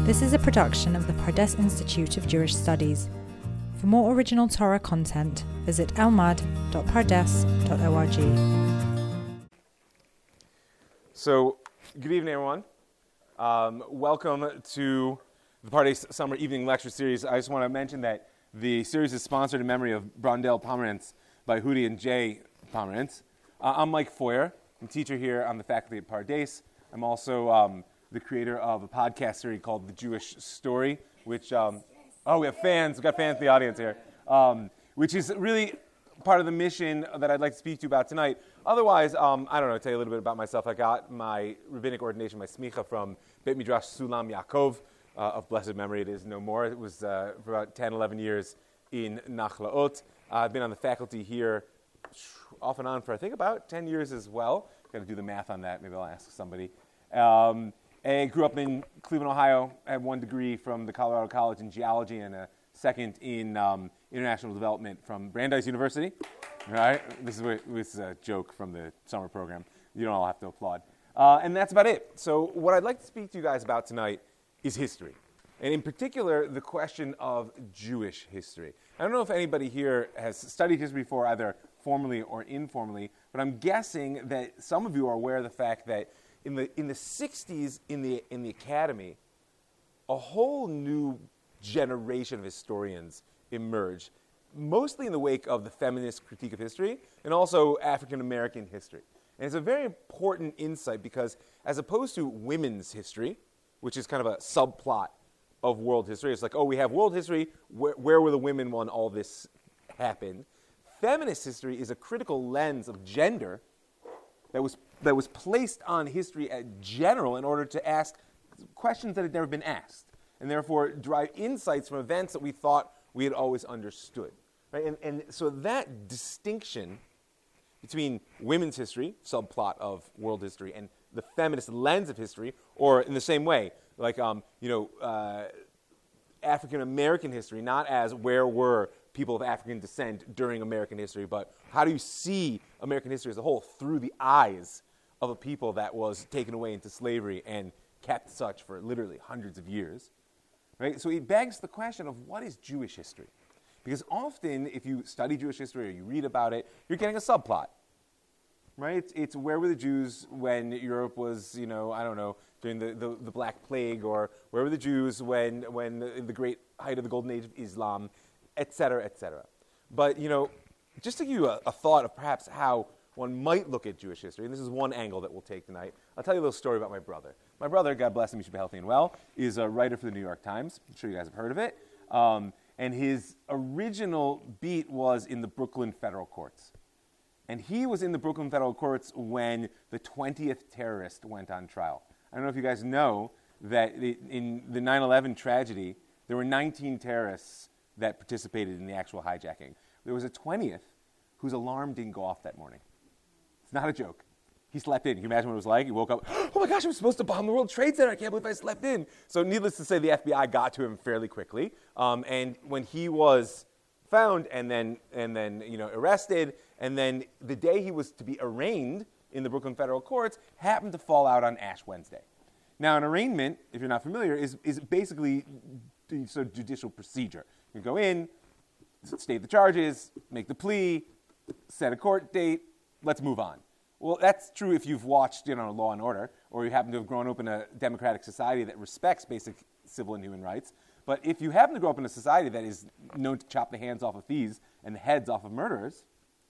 This is a production of the Pardes Institute of Jewish Studies. For more original Torah content, visit elmad.pardes.org. So, good evening, everyone. Welcome to the Pardes Summer Evening Lecture Series. I just want to mention that the series is sponsored in memory of Brondel Pomerantz by Hudi and Jay Pomerantz. I'm Mike Foyer. I'm a teacher here on the faculty at Pardes. I'm also the creator of a podcast series called The Jewish Story, which, we have fans. We've got fans in the audience here, which is really part of the mission that I'd like to speak to you about tonight. Otherwise, I don't know, tell you a little bit about myself. I got my rabbinic ordination, my smicha, from Beit Midrash Sulam Yaakov, of blessed memory. It is no more. It was for about 10, 11 years in Nachlaot. I've been on the faculty here off and on for, I think, about 10 years as well. Got to do the math on that. Maybe I'll ask somebody. I grew up in Cleveland, Ohio. I had 1 degree from the Colorado College in geology and a second in international development from Brandeis University. Right? This is a joke from the summer program. You don't all have to applaud. And that's about it. So what I'd like to speak to you guys about tonight is history. And in particular, the question of Jewish history. I don't know if anybody here has studied history before, either formally or informally, but I'm guessing that some of you are aware of the fact that in the 60s in the academy, a whole new generation of historians emerged, mostly in the wake of the feminist critique of history and also African American history. And it's a very important insight because as opposed to women's history, which is kind of a subplot of world history, it's like, oh, we have world history, where were the women when all this happened? Feminist history is a critical lens of gender that was placed on history in general in order to ask questions that had never been asked, and therefore derive insights from events that we thought we had always understood. Right? And so that distinction between women's history, subplot of world history, and the feminist lens of history, or in the same way, like African American history, not as where were people of African descent during American history, but how do you see American history as a whole through the eyes of a people that was taken away into slavery and kept such for literally hundreds of years, right? So it begs the question of what is Jewish history? Because often if you study Jewish history or you read about it, you're getting a subplot, right? It's where were the Jews when Europe was, during the Black Plague, or where were the Jews when the great height of the Golden Age of Islam, et cetera, et cetera. But, just to give you a thought of perhaps how one might look at Jewish history, and this is one angle that we'll take tonight, I'll tell you a little story about my brother. My brother, God bless him, he should be healthy and well, is a writer for the New York Times. I'm sure you guys have heard of it. And his original beat was in the Brooklyn federal courts. And he was in the Brooklyn federal courts when the 20th terrorist went on trial. I don't know if you guys know that in the 9/11 tragedy, there were 19 terrorists that participated in the actual hijacking. There was a 20th whose alarm didn't go off that morning. It's not a joke. He slept in. Can you imagine what it was like? He woke up, oh my gosh, I was supposed to bomb the World Trade Center. I can't believe I slept in. So needless to say, the FBI got to him fairly quickly. And when he was found and then arrested, and then the day he was to be arraigned in the Brooklyn federal courts happened to fall out on Ash Wednesday. Now, an arraignment, if you're not familiar, is basically sort of judicial procedure. You go in, state the charges, make the plea, set a court date, let's move on. Well, that's true if you've watched, Law and Order, or you happen to have grown up in a democratic society that respects basic civil and human rights. But if you happen to grow up in a society that is known to chop the hands off of thieves and the heads off of murderers,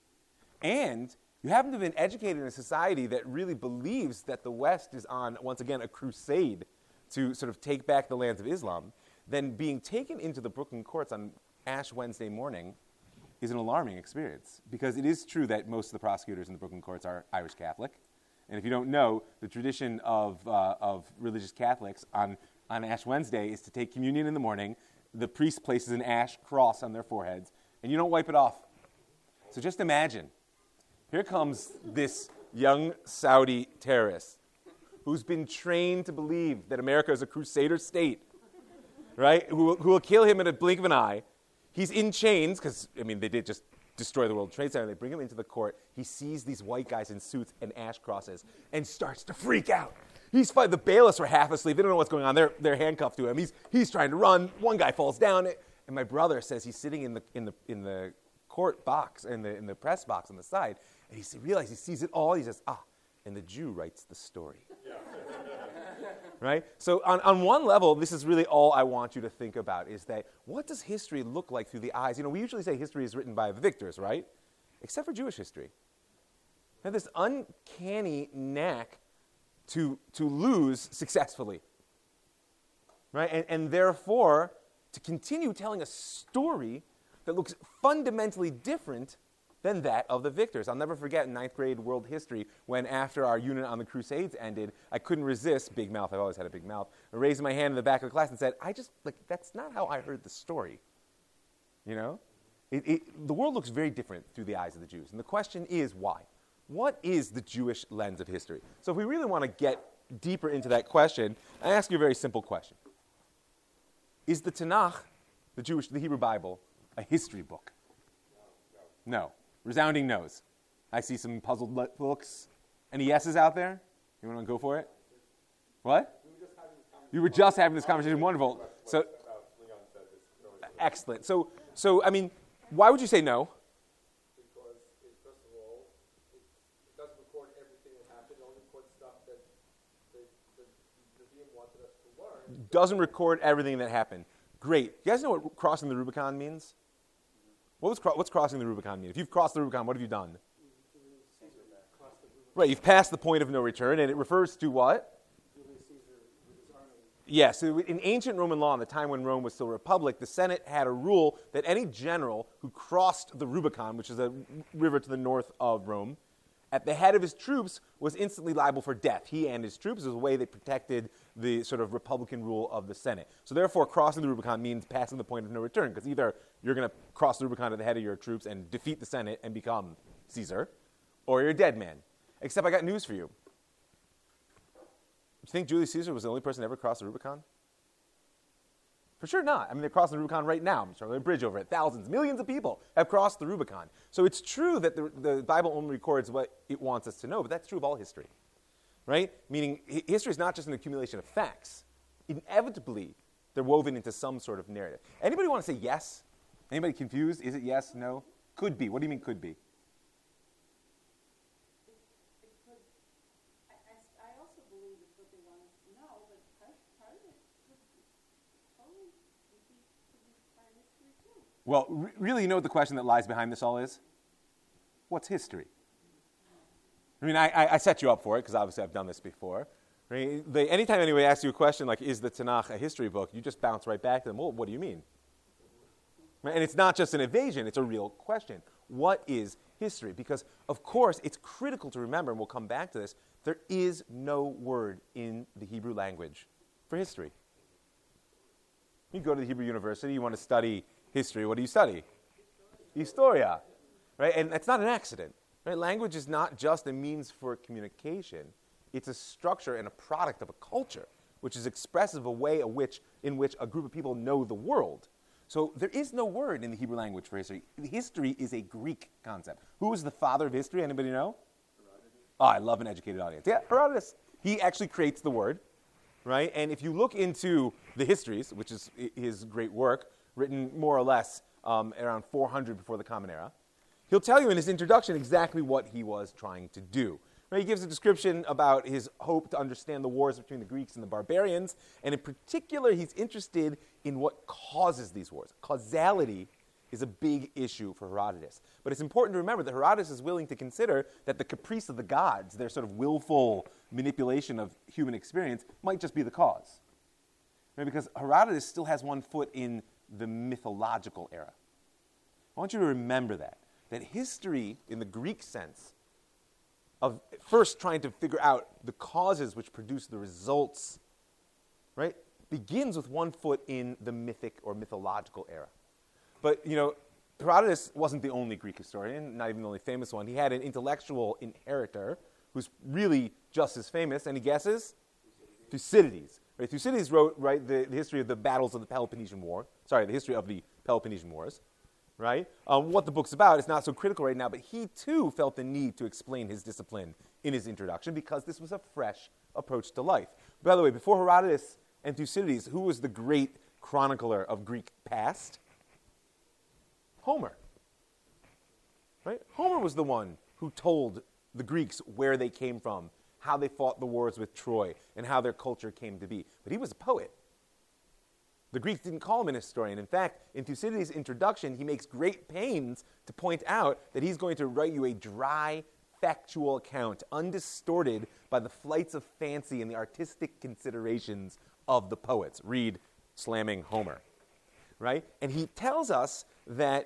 and you happen to have been educated in a society that really believes that the West is on, once again, a crusade to sort of take back the lands of Islam, then being taken into the Brooklyn courts on Ash Wednesday morning is an alarming experience, because it is true that most of the prosecutors in the Brooklyn courts are Irish Catholic. And if you don't know, the tradition of religious Catholics on Ash Wednesday is to take communion in the morning. The priest places an ash cross on their foreheads, and you don't wipe it off. So just imagine, here comes this young Saudi terrorist who's been trained to believe that America is a crusader state, right? Who will kill him in a blink of an eye. He's in chains, because, they did just destroy the World Trade Center. They bring him into the court. He sees these white guys in suits and ash crosses and starts to freak out. He's fighting. The bailiffs are half asleep. They don't know what's going on. They're handcuffed to him. He's trying to run. One guy falls down. And my brother says he's sitting in the court box, in the press box on the side, and he realizes he sees it all. He says, and the Jew writes the story. Yeah. Right? So on one level, this is really all I want you to think about, is that what does history look like through the eyes? We usually say history is written by the victors, right? Except for Jewish history. They have this uncanny knack to lose successfully. Right? And therefore, to continue telling a story that looks fundamentally different than that of the victors. I'll never forget in 9th grade world history when after our unit on the Crusades ended, I couldn't resist, big mouth, I've always had a big mouth, raising my hand in the back of the class and said, that's not how I heard the story. The world looks very different through the eyes of the Jews. And the question is why? What is the Jewish lens of history? So if we really want to get deeper into that question, I ask you a very simple question. Is the Tanakh, the Hebrew Bible, a history book? No. Resounding no's. I see some puzzled looks. Any yeses out there? You want to go for it? What? You were just having this conversation. Wonderful. So, excellent. So, why would you say no? Because, first of all, it doesn't record everything that happened. It only records stuff that the Nevi'im wanted us to learn. Doesn't record everything that happened. Great. You guys know what crossing the Rubicon means? What's crossing the Rubicon mean? If you've crossed the Rubicon, what have you done? Right, you've passed the point of no return, and it refers to what? Julius Caesar with his army. Yes, so in ancient Roman law, in the time when Rome was still a republic, the Senate had a rule that any general who crossed the Rubicon, which is a river to the north of Rome, at the head of his troops was instantly liable for death. He and his troops, as a way they protected the sort of republican rule of the Senate. So therefore, crossing the Rubicon means passing the point of no return, because either you're going to cross the Rubicon at the head of your troops and defeat the Senate and become Caesar, or you're a dead man. Except I got news for you. Do you think Julius Caesar was the only person to ever cross the Rubicon? For sure not. They're crossing the Rubicon right now. I'm sure there's a bridge over it. Thousands, millions of people have crossed the Rubicon. So it's true that the Bible only records what it wants us to know, but that's true of all history, right? Meaning history is not just an accumulation of facts. Inevitably, they're woven into some sort of narrative. Anybody want to say yes? Anybody confused? Is it yes, no? Could be. What do you mean could be? I also believe it's what they want us to know, but part of it could totally be part of history too. Well, really, you know what the question that lies behind this all is? What's history? I set you up for it, because obviously I've done this before. Anytime anybody asks you a question like, is the Tanakh a history book, you just bounce right back to them, well, what do you mean? And it's not just an evasion, it's a real question. What is history? Because, of course, it's critical to remember, and we'll come back to this, there is no word in the Hebrew language for history. You go to the Hebrew University, you want to study history, what do you study? Historia. Right? And that's not an accident. Right? Language is not just a means for communication. It's a structure and a product of a culture, which is expressive of a way in which a group of people know the world. So there is no word in the Hebrew language for history. History is a Greek concept. Who is the father of history? Anybody know? Herodotus. Oh, I love an educated audience. Yeah, Herodotus. He actually creates the word, right? And if you look into the histories, which is his great work, written more or less around 400 before the Common Era, he'll tell you in his introduction exactly what he was trying to do. Right? He gives a description about his hope to understand the wars between the Greeks and the barbarians, and in particular, he's interested in what causes these wars. Causality is a big issue for Herodotus. But it's important to remember that Herodotus is willing to consider that the caprice of the gods, their sort of willful manipulation of human experience, might just be the cause. Right? Because Herodotus still has one foot in the mythological era. I want you to remember that history, in the Greek sense, of first trying to figure out the causes which produce the results, right, begins with one foot in the mythic or mythological era. But, Herodotus wasn't the only Greek historian, not even the only famous one. He had an intellectual inheritor who's really just as famous. Any guesses? Thucydides. Right? Thucydides wrote the history of the battles of the Peloponnesian War. Sorry, the history of the Peloponnesian Wars. right? What the book's about is not so critical right now, but he too felt the need to explain his discipline in his introduction because this was a fresh approach to life. By the way, before Herodotus and Thucydides, who was the great chronicler of Greek past? Homer. Right? Homer was the one who told the Greeks where they came from, how they fought the wars with Troy, and how their culture came to be. But he was a poet. The Greeks didn't call him an historian. In fact, in Thucydides' introduction, he makes great pains to point out that he's going to write you a dry, factual account, undistorted by the flights of fancy and the artistic considerations of the poets. Read slamming Homer, right? And he tells us that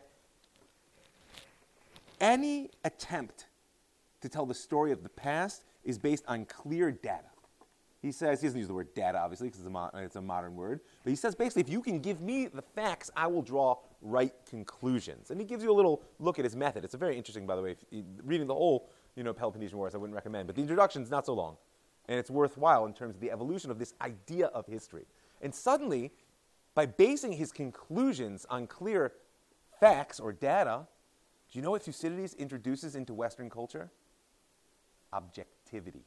any attempt to tell the story of the past is based on clear data. He says, he doesn't use the word data, obviously, because it's a modern word, but he says basically, if you can give me the facts, I will draw right conclusions. And he gives you a little look at his method. It's a very interesting, by the way, reading the whole Peloponnesian Wars, I wouldn't recommend, but the introduction's not so long, and it's worthwhile in terms of the evolution of this idea of history. And suddenly, by basing his conclusions on clear facts or data, do you know what Thucydides introduces into Western culture? Objectivity.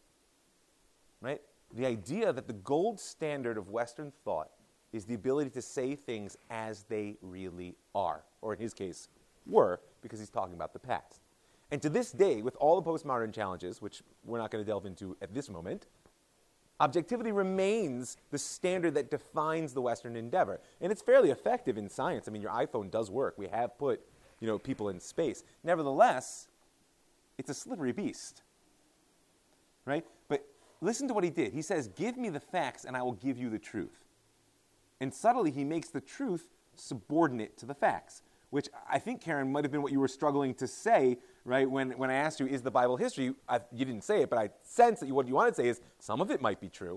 Right? The idea that the gold standard of Western thought is the ability to say things as they really are, or in his case, were, because he's talking about the past. And to this day, with all the postmodern challenges, which we're not going to delve into at this moment, objectivity remains the standard that defines the Western endeavor. And it's fairly effective in science. I mean, your iPhone does work. We have put, people in space. Nevertheless, it's a slippery beast. Right? But listen to what he did. He says, give me the facts and I will give you the truth. And subtly, he makes the truth subordinate to the facts, which I think, Karen, might have been what you were struggling to say, right, when I asked you, is the Bible history? You didn't say it, but I sense that what you wanted to say is some of it might be true.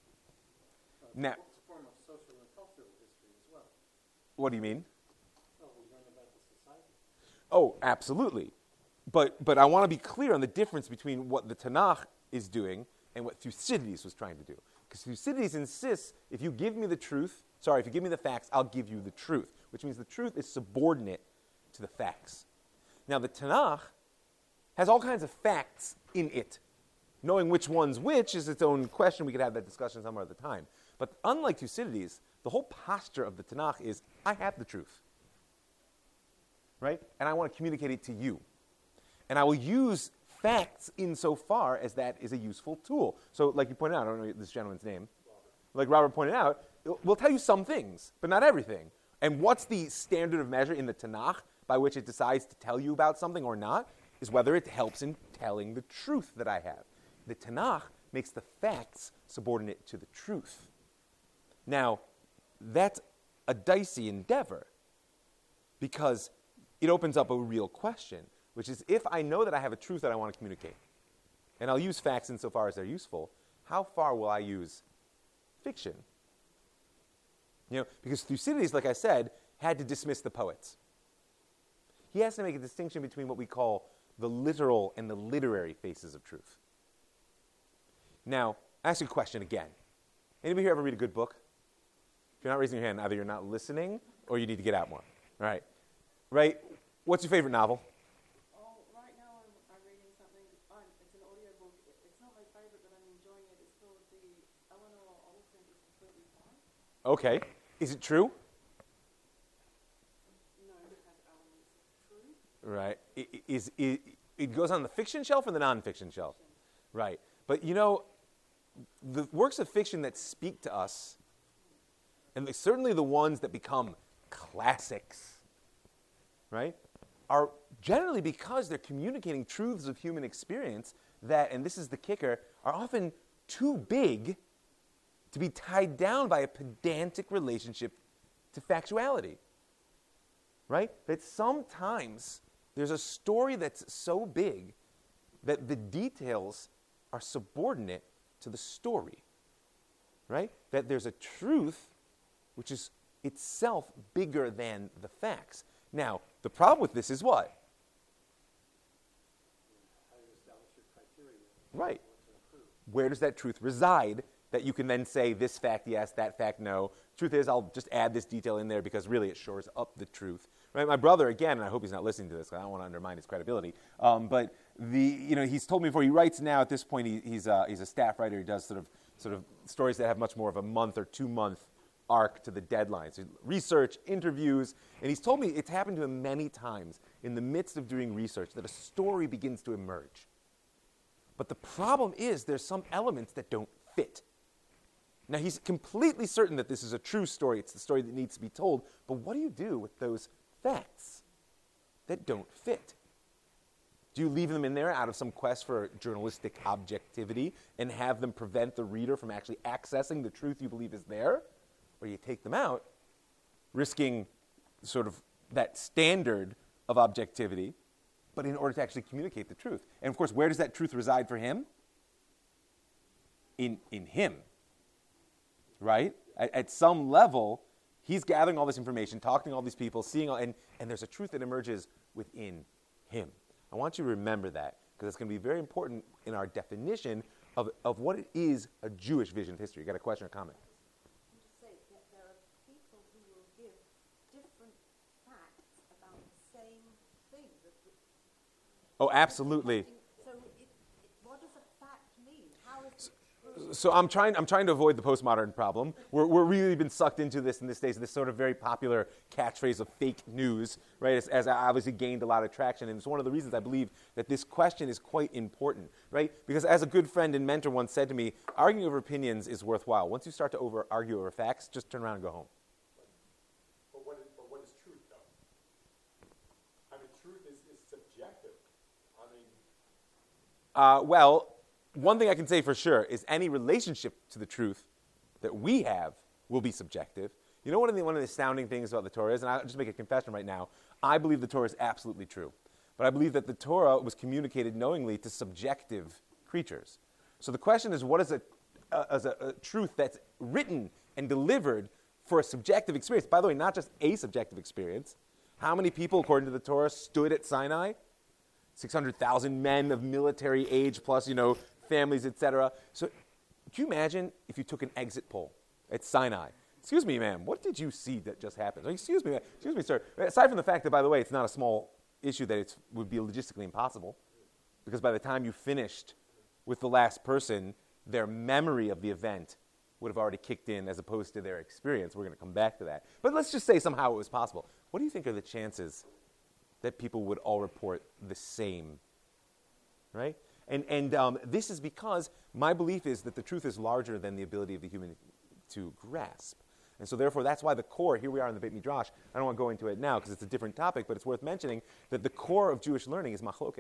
Now, It's a form of social and cultural history as well. what do you mean? Well, we learn about the society. Oh, absolutely. But I want to be clear on the difference between what the Tanakh is doing and what Thucydides was trying to do. Because Thucydides insists, if you give me the facts, I'll give you the truth, which means the truth is subordinate to the facts. Now, the Tanakh has all kinds of facts in it. Knowing which one's which is its own question. We could have that discussion some other time. But unlike Thucydides, the whole posture of the Tanakh is, I have the truth. Right? And I want to communicate it to you. And I will use facts insofar as that is a useful tool. So like you pointed out, I don't know this gentleman's name. Like Robert pointed out, we'll tell you some things, but not everything. And what's the standard of measure in the Tanakh by which it decides to tell you about something or not is whether it helps in telling the truth that I have. The Tanakh makes the facts subordinate to the truth. Now, that's a dicey endeavor because it opens up a real question, which is if I know that I have a truth that I want to communicate, and I'll use facts insofar as they're useful, how far will I use fiction? Because Thucydides, like I said, had to dismiss the poets. He has to make a distinction between what we call the literal and the literary faces of truth. Now, I ask you a question again. Anybody here ever read a good book? If you're not raising your hand, either you're not listening or you need to get out more. All right. Right? What's your favorite novel? Oh, right now I'm reading something. It's an audiobook. It's not my favorite, but I'm enjoying it. It's called The Eleanor Oliphant is Completely Fine. Okay. Is it true? No, it has elements of truth. Right. It goes on the fiction shelf or the nonfiction shelf? Right. But the works of fiction that speak to us, and certainly the ones that become classics, right, are generally because they're communicating truths of human experience that, and this is the kicker, are often too big to be tied down by a pedantic relationship to factuality, right? That sometimes there's a story that's so big that the details are subordinate to the story, right? That there's a truth which is itself bigger than the facts. Now, the problem with this is what? How do you establish your criteria? Right. What to improve? Where does that truth reside that you can then say this fact yes, that fact no? Truth is, I'll just add this detail in there because really it shores up the truth. Right? My brother, again, and I hope he's not listening to this, 'cause I don't want to undermine his credibility. But he's told me before. He writes now. At this point, he's a staff writer. He does sort of stories that have much more of a month or 2 month arc to the deadline. So research, interviews, and he's told me it's happened to him many times in the midst of doing research that a story begins to emerge. But the problem is there's some elements that don't fit. Now, he's completely certain that this is a true story. It's the story that needs to be told. But what do you do with those facts that don't fit? Do you leave them in there out of some quest for journalistic objectivity and have them prevent the reader from actually accessing the truth you believe is there? Or you take them out, risking sort of that standard of objectivity, but in order to actually communicate the truth. And of course, where does that truth reside for him? In him. Right? At some level, he's gathering all this information, talking to all these people, seeing all, and there's a truth that emerges within him. I want you to remember that, because it's going to be very important in our definition of what it is a Jewish vision of history. You got a question or comment? To say that there are people who will give different facts about the same thing. Oh, absolutely. So what does a fact mean? How is it true? So I'm trying to avoid the postmodern problem. We're really been sucked into this in this days, this sort of very popular catchphrase of fake news, right? As obviously gained a lot of traction, and it's one of the reasons I believe that this question is quite important, right? Because as a good friend and mentor once said to me, arguing over opinions is worthwhile. Once you start to argue over facts, just turn around and go home. But what is truth, though? I mean, truth is subjective. I mean, Well, one thing I can say for sure is any relationship to the truth that we have will be subjective. You know, one of the astounding things about the Torah is, and I'll just make a confession right now, I believe the Torah is absolutely true. But I believe that the Torah was communicated knowingly to subjective creatures. So the question is, what is a truth that's written and delivered for a subjective experience? By the way, not just a subjective experience. How many people, according to the Torah, stood at Sinai? 600,000 men of military age, plus, families, etc. So can you imagine if you took an exit poll at Sinai? Excuse me, ma'am, what did you see that just happened? Excuse me, sir. Aside from the fact that, by the way, it's not a small issue that it would be logistically impossible, because by the time you finished with the last person, their memory of the event would have already kicked in as opposed to their experience. We're going to come back to that. But let's just say somehow it was possible. What do you think are the chances that people would all report the same, right? And this is because my belief is that the truth is larger than the ability of the human to grasp. And so therefore, that's why the core, here we are in the Beit Midrash, I don't want to go into it now because it's a different topic, but it's worth mentioning that the core of Jewish learning is machloket.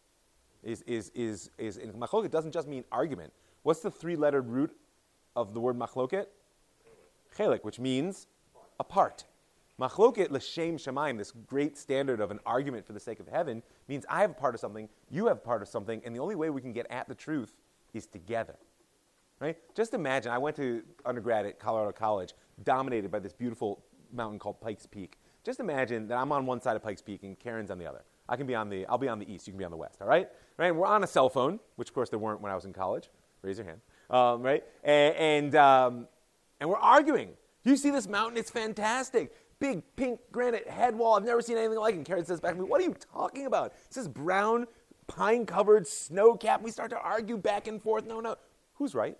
And machloket doesn't just mean argument. What's the three-lettered root of the word machloket? Chelik, which means apart. Machloket l'shem shamayim, this great standard of an argument for the sake of heaven, means I have a part of something, you have a part of something, and the only way we can get at the truth is together. Right? Just imagine, I went to undergrad at Colorado College, dominated by this beautiful mountain called Pikes Peak. Just imagine that I'm on one side of Pikes Peak and Karen's on the other. I'll be on the east, you can be on the west, all right? Right? We're on a cell phone, which of course there weren't when I was in college. Raise your hand. Right? And we're arguing. You see this mountain? It's fantastic. Big pink granite head wall. I've never seen anything like it. And Karen says back to me, what are you talking about? It says brown, pine-covered, snow-capped. We start to argue back and forth. No. Who's right?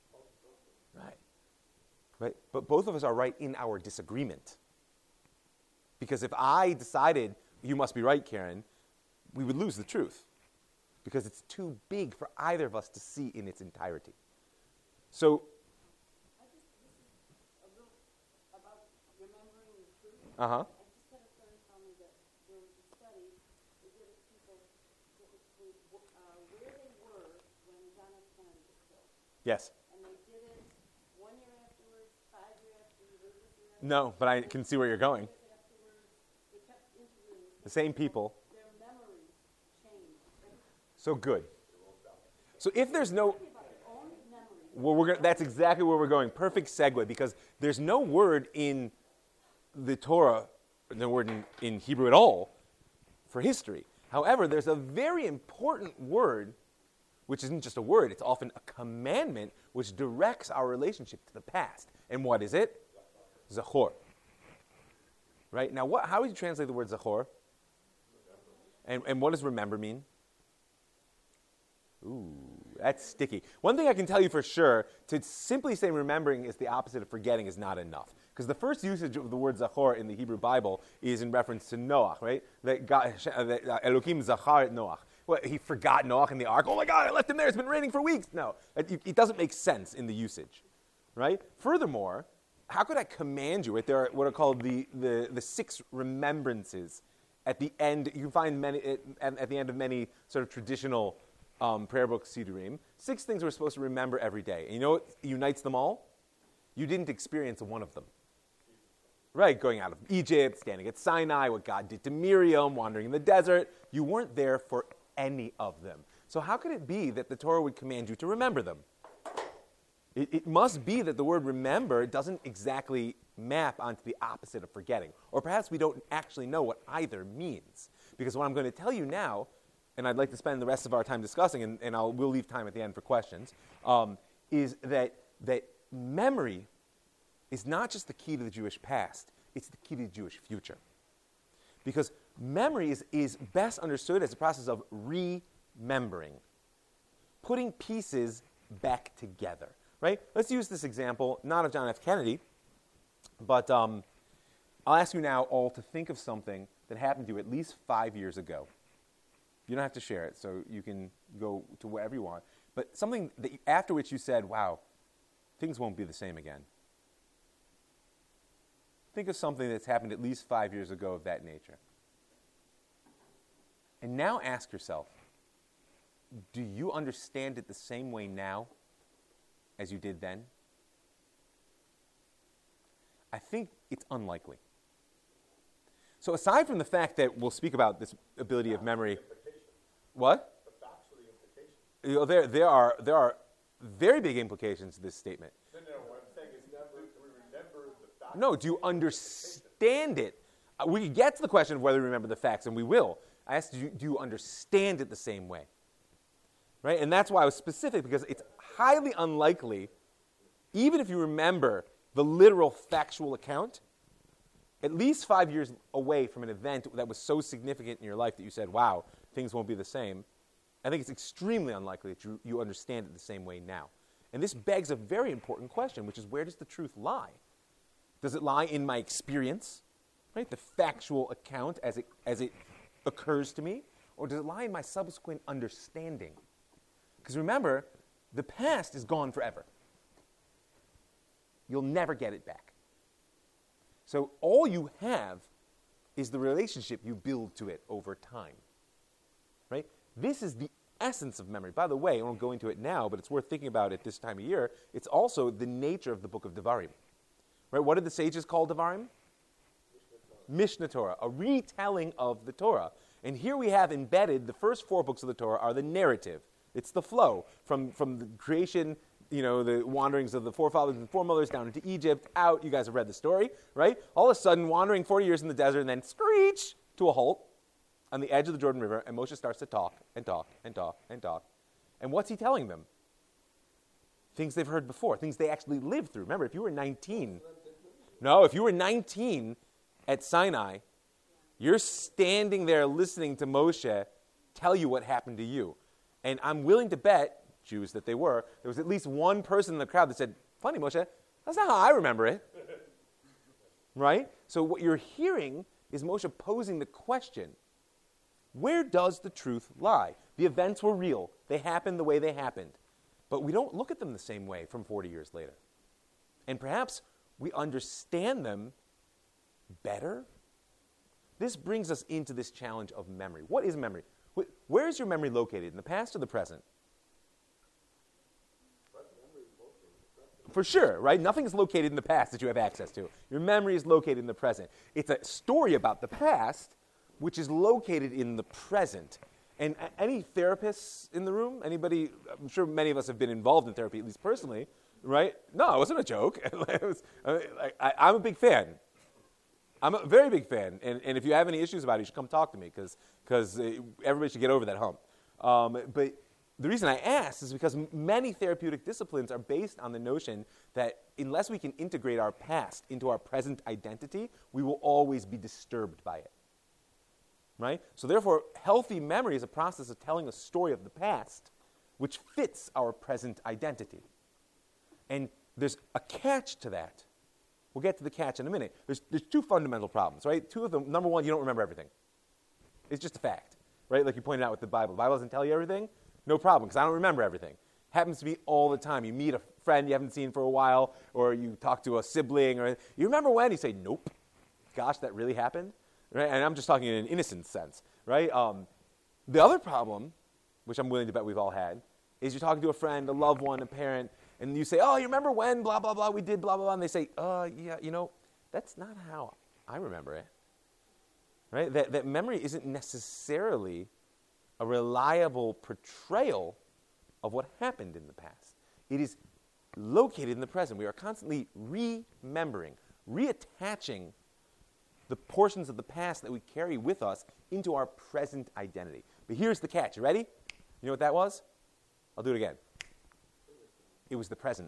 Right? But both of us are right in our disagreement. Because if I decided, you must be right, Karen, we would lose the truth. Because it's too big for either of us to see in its entirety. So, I just had a friend tell me that there was a study they did of people where they were when John F. Kennedy was killed. yes. And they did it 1 year afterwards, 5 years afterwards, years afterwards. No, but I can see where you're going. Afterwards, they kept interviewing The same people. their memories changed. So good. So if there's no... About their own memories. Well, that's exactly where we're going. Perfect segue, because there's no word in the Torah, no word in Hebrew at all, for history. However, there's a very important word, which isn't just a word, it's often a commandment, which directs our relationship to the past. And what is it? Zachor. Right? Now, how would you translate the word zachor? And what does remember mean? Ooh, that's sticky. One thing I can tell you for sure, to simply say remembering is the opposite of forgetting is not enough. Because the first usage of the word zachor in the Hebrew Bible is in reference to Noach, right? That Elohim zachar et Noach. Well, he forgot Noach in the ark. Oh my God, I left him there. It's been raining for weeks. No, it doesn't make sense in the usage, right? Furthermore, how could I command you? Right? There are what are called the 6 remembrances at the end. You can find many at the end of many sort of traditional prayer books, Sidurim. 6 things we're supposed to remember every day. And you know what unites them all? You didn't experience one of them. Right, going out of Egypt, standing at Sinai, what God did to Miriam, wandering in the desert. You weren't there for any of them. So how could it be that the Torah would command you to remember them? It must be that the word remember doesn't exactly map onto the opposite of forgetting. Or perhaps we don't actually know what either means. Because what I'm going to tell you now, and I'd like to spend the rest of our time discussing, and we'll leave time at the end for questions, is that memory is not just the key to the Jewish past, it's the key to the Jewish future. Because memory is best understood as a process of remembering, putting pieces back together, right? Let's use this example, not of John F. Kennedy, but I'll ask you now all to think of something that happened to you at least 5 years ago. You don't have to share it, so you can go to wherever you want. But something that after which you said, wow, things won't be the same again. Think of something that's happened at least 5 years ago of that nature. And now ask yourself, do you understand it the same way now as you did then? I think it's unlikely. So aside from the fact that we'll speak about this ability of memory, what? The factual implications. You know, there are very big implications to this statement. No, what I'm saying is we remember the facts. No, do you understand it? We can get to the question of whether we remember the facts, and we will. I asked you, do you understand it the same way? Right? And that's why I was specific, because it's highly unlikely, even if you remember the literal factual account, at least 5 years away from an event that was so significant in your life that you said, wow, things won't be the same, I think it's extremely unlikely that you understand it the same way now. And this begs a very important question, which is, where does the truth lie? Does it lie in my experience, right, the factual account as it occurs to me, or does it lie in my subsequent understanding? Because remember, the past is gone forever. You'll never get it back. So all you have is the relationship you build to it over time, right? This is the essence of memory. By the way, I won't go into it now, but it's worth thinking about it this time of year. It's also the nature of the book of Devarim, right? What did the sages call Devarim? Mishnah Torah, a retelling of the Torah. And here we have embedded the first 4 books of the Torah are the narrative. It's the flow from the creation, the wanderings of the forefathers and foremothers down into Egypt, out. You guys have read the story, right? All of a sudden, wandering 40 years in the desert, and then screech to a halt on the edge of the Jordan River, and Moshe starts to talk and talk and talk and talk. And what's he telling them? Things they've heard before, things they actually lived through. Remember, if you were 19 at Sinai, you're standing there listening to Moshe tell you what happened to you. And I'm willing to bet, Jews that they were, there was at least one person in the crowd that said, funny, Moshe, that's not how I remember it. Right? So what you're hearing is Moshe posing the question, where does the truth lie? The events were real. They happened the way they happened. But we don't look at them the same way from 40 years later. And perhaps we understand them better. This brings us into this challenge of memory. What is memory? Where is your memory located, in the past or the present? For sure, right? Nothing is located in the past that you have access to. Your memory is located in the present. It's a story about the past, which is located in the present. And any therapists in the room? Anybody? I'm sure many of us have been involved in therapy, at least personally, right? No, it wasn't a joke. I'm a big fan. I'm a very big fan. And if you have any issues about it, you should come talk to me, because everybody should get over that hump. But the reason I ask is because many therapeutic disciplines are based on the notion that unless we can integrate our past into our present identity, we will always be disturbed by it. Right? So therefore, healthy memory is a process of telling a story of the past which fits our present identity. And there's a catch to that. We'll get to the catch in a minute. There's two fundamental problems, right? Two of them. Number one, you don't remember everything. It's just a fact, right? Like you pointed out with the Bible. The Bible doesn't tell you everything. No problem, because I don't remember everything. Happens to me all the time. You meet a friend you haven't seen for a while, or you talk to a sibling, or you remember when? You say, nope. Gosh, that really happened? Right? And I'm just talking in an innocent sense, right? The other problem, which I'm willing to bet we've all had, is you're talking to a friend, a loved one, a parent, and you say, oh, you remember when, blah, blah, blah, we did blah, blah, blah, and they say, yeah, that's not how I remember it, right? That memory isn't necessarily a reliable portrayal of what happened in the past. It is located in the present. We are constantly remembering, reattaching the portions of the past that we carry with us into our present identity. But here's the catch. You ready? You know what that was? I'll do it again. It was the present.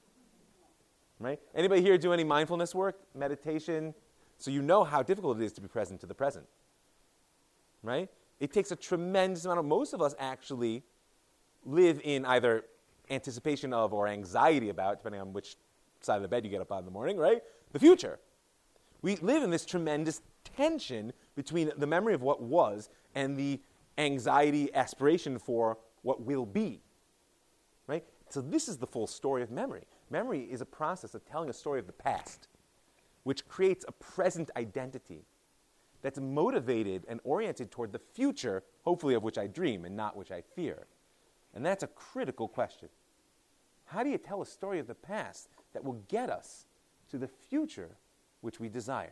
Right? Anybody here do any mindfulness work, meditation? So you know how difficult it is to be present to the present. Right? It takes a tremendous amount of, most of us actually live in either anticipation of or anxiety about, depending on which side of the bed you get up on in the morning, right? The future. We live in this tremendous tension between the memory of what was and the anxiety, aspiration for what will be, right? So this is the full story of memory. Memory is a process of telling a story of the past, which creates a present identity that's motivated and oriented toward the future, hopefully of which I dream and not which I fear. And that's a critical question. How do you tell a story of the past that will get us to the future which we desire?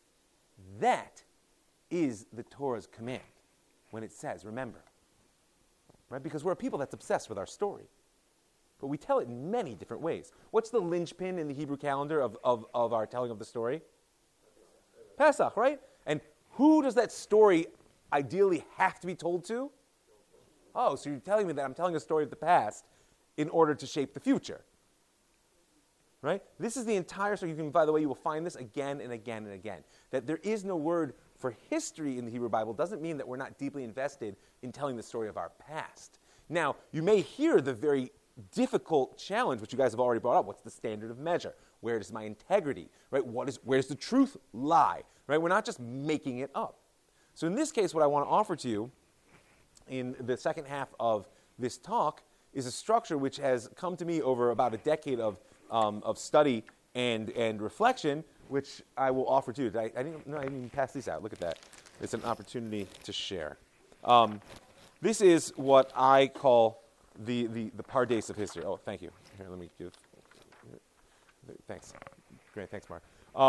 That is the Torah's command when it says, remember. Right? Because we're a people that's obsessed with our story. But we tell it in many different ways. What's the linchpin in the Hebrew calendar of our telling of the story? Pesach, right? And who does that story ideally have to be told to? Oh, so you're telling me that I'm telling a story of the past in order to shape the future. Right? This is the entire story. You can, by the way, you will find this again and again and again. That there is no word for history in the Hebrew Bible doesn't mean that we're not deeply invested in telling the story of our past. Now, you may hear the very difficult challenge, which you guys have already brought up. What's the standard of measure? Where does my integrity, right? Where does the truth lie? Right? We're not just making it up. So in this case, what I want to offer to you in the second half of this talk is a structure which has come to me over about a decade of study and reflection, which I will offer to you. I didn't even pass these out. Look at that. It's an opportunity to share. This is what I call the Pardes of history. Oh, thank you. Here, let me give. Thanks. Great. Thanks, Mark.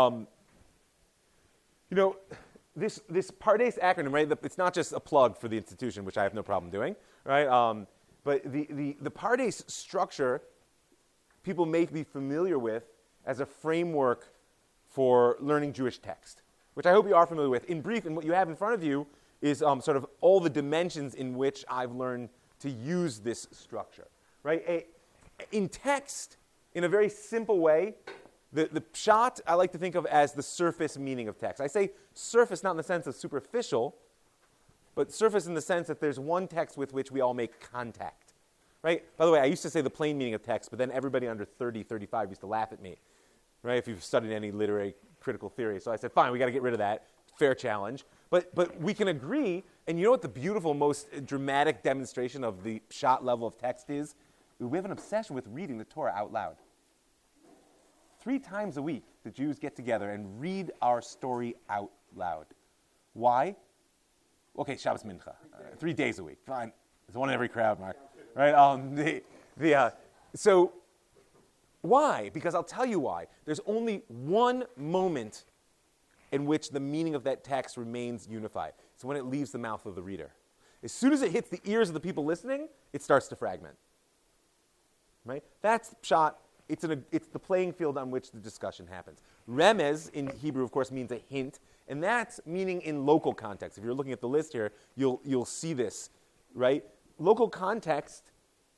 This Pardes acronym, right? It's not just a plug for the institution, which I have no problem doing, right? But the Pardes structure, people may be familiar with as a framework for learning Jewish text, which I hope you are familiar with. In brief, and what you have in front of you is sort of all the dimensions in which I've learned to use this structure, right? In text, in a very simple way, the pshat I like to think of as the surface meaning of text. I say surface not in the sense of superficial, but surface in the sense that there's one text with which we all make contact, right? By the way, I used to say the plain meaning of text, but then everybody under 30, 35 used to laugh at me, right, if you've studied any literary critical theory. So I said, fine, we got to get rid of that. Fair challenge. But we can agree, and you know what the beautiful, most dramatic demonstration of the pshat level of text is? We have an obsession with reading the Torah out loud. 3 times a week, the Jews get together and read our story out loud. Why? Okay, Shabbos Mincha. 3 days a week. Fine. There's one in every crowd, Mark. Right? So, why? Because I'll tell you why. There's only one moment in which the meaning of that text remains unified. It's when it leaves the mouth of the reader. As soon as it hits the ears of the people listening, it starts to fragment. Right? That's pshat. It's the playing field on which the discussion happens. Remez in Hebrew, of course, means a hint, and that's meaning in local context. If you're looking at the list here, you'll see this, right? Local context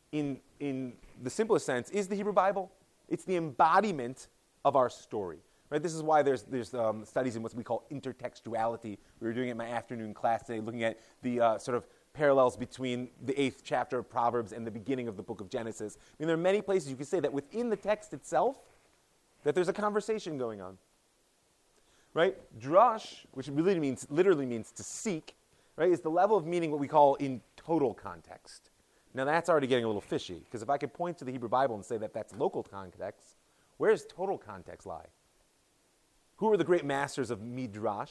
in the simplest sense, is the Hebrew Bible. It's the embodiment of our story. Right? This is why there's studies in what we call intertextuality. We were doing it in my afternoon class today, looking at the sort of parallels between the 8th chapter of Proverbs and the beginning of the book of Genesis. I mean, there are many places you can say that within the text itself, that there's a conversation going on. Right? Drush, which literally means to seek, right, is the level of meaning what we call in total context. Now that's already getting a little fishy, because if I could point to the Hebrew Bible and say that that's local context, where does total context lie? Who are the great masters of Midrash?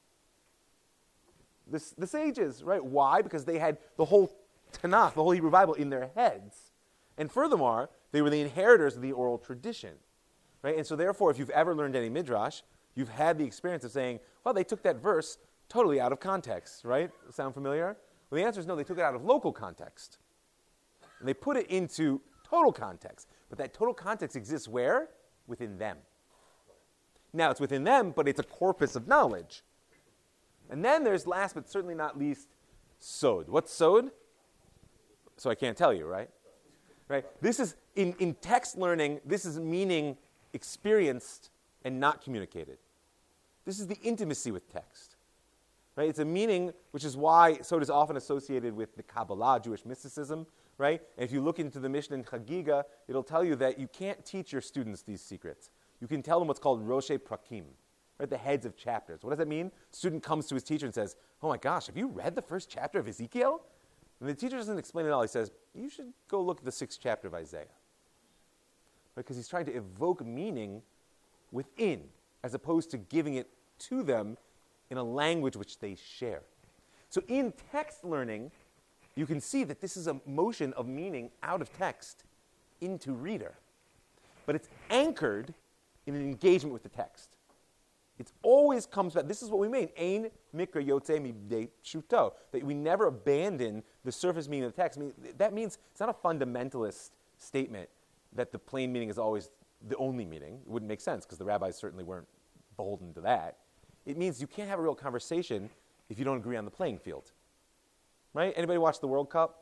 The sages, right? Why? Because they had the whole Tanakh, the whole Hebrew Bible, in their heads. And furthermore, they were the inheritors of the oral tradition. Right? And so therefore, if you've ever learned any Midrash, you've had the experience of saying, well, they took that verse totally out of context, right? Sound familiar? Well, the answer is no, they took it out of local context. And they put it into total context. But that total context exists where? Within them. Now, it's within them, but it's a corpus of knowledge. And then there's, last but certainly not least, Sod. What's Sod? So I can't tell you, right? Right? This is, in text learning, this is meaning experienced and not communicated. This is the intimacy with text. Right? It's a meaning, which is why Sod is often associated with the Kabbalah, Jewish mysticism. Right? And if you look into the Mishnah in Chagiga, it'll tell you that you can't teach your students these secrets. You can tell them what's called Roshei Prakim, right? The heads of chapters. What does that mean? Student comes to his teacher and says, oh my gosh, have you read the first chapter of Ezekiel? And the teacher doesn't explain it all. He says, you should go look at the 6th chapter of Isaiah. Because he's trying to evoke meaning within, as opposed to giving it to them in a language which they share. So in text learning, you can see that this is a motion of meaning out of text into reader. But it's anchored in an engagement with the text. It always comes back. This is what we mean. Ein mikra yotze midei pshuto. That we never abandon the surface meaning of the text. I mean, that means it's not a fundamentalist statement that the plain meaning is always the only meaning. It wouldn't make sense because the rabbis certainly weren't beholden to that. It means you can't have a real conversation if you don't agree on the playing field. Right? Anybody watch the World Cup?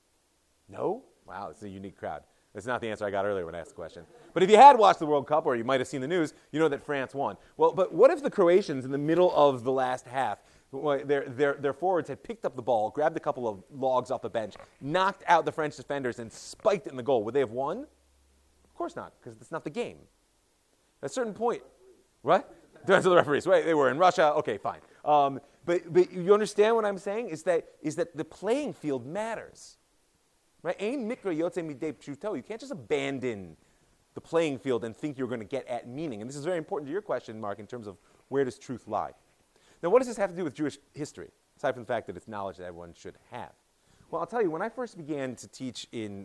No? Wow, it's a unique crowd. That's not the answer I got earlier when I asked the question. But if you had watched the World Cup, or you might have seen the news, you know that France won. Well, but what if the Croatians, in the middle of the last half, their forwards had picked up the ball, grabbed a couple of logs off the bench, knocked out the French defenders, and spiked it in the goal? Would they have won? Of course not, because it's not the game. At a certain point, what? Depends on the referees. Right? They were in Russia. Okay, fine. But you understand what I'm saying? Is that the playing field matters. Right? Ein mikra yotze midei pshuto. You can't just abandon the playing field and think you're going to get at meaning. And this is very important to your question, Mark, in terms of where does truth lie. Now, what does this have to do with Jewish history, aside from the fact that it's knowledge that everyone should have? Well, I'll tell you, when I first began to teach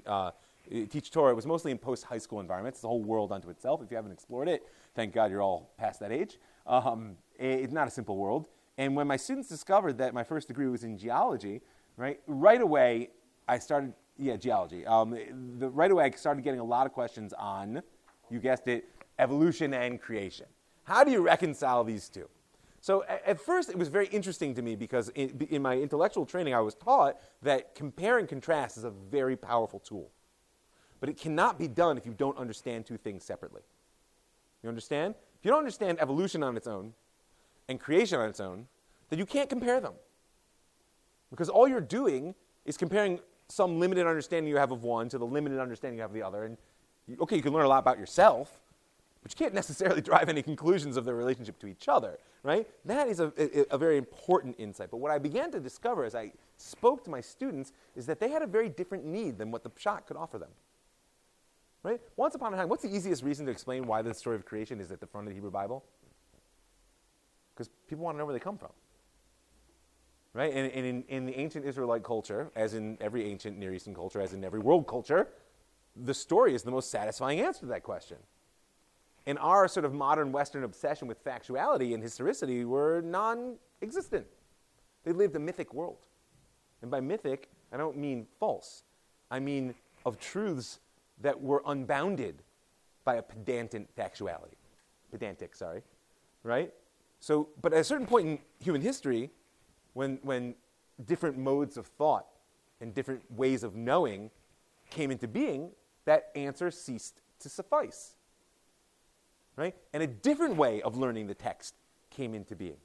Torah, it was mostly in post-high school environments. It's a whole world unto itself. If you haven't explored it, thank God you're all past that age. It's not a simple world. And when my students discovered that my first degree was in geology, right away I started, geology. Right away I started getting a lot of questions on, you guessed it, evolution and creation. How do you reconcile these two? So at first it was very interesting to me because in my intellectual training I was taught that compare and contrast is a very powerful tool. But it cannot be done if you don't understand two things separately. You understand? If you don't understand evolution on its own and creation on its own, then you can't compare them. Because all you're doing is comparing some limited understanding you have of one to the limited understanding you have of the other. And you can learn a lot about yourself, but you can't necessarily drive any conclusions of their relationship to each other, right? That is a very important insight. But what I began to discover as I spoke to my students is that they had a very different need than what the Pshat could offer them. Right? Once upon a time, what's the easiest reason to explain why the story of creation is at the front of the Hebrew Bible? Because people want to know where they come from. Right? And in the ancient Israelite culture, as in every ancient Near Eastern culture, as in every world culture, the story is the most satisfying answer to that question. And our sort of modern Western obsession with factuality and historicity were non-existent. They lived a mythic world. And by mythic, I don't mean false. I mean of truths that were unbounded by a pedantic factuality. Right? So, but at a certain point in human history, when different modes of thought and different ways of knowing came into being, that answer ceased to suffice. Right? And a different way of learning the text came into being.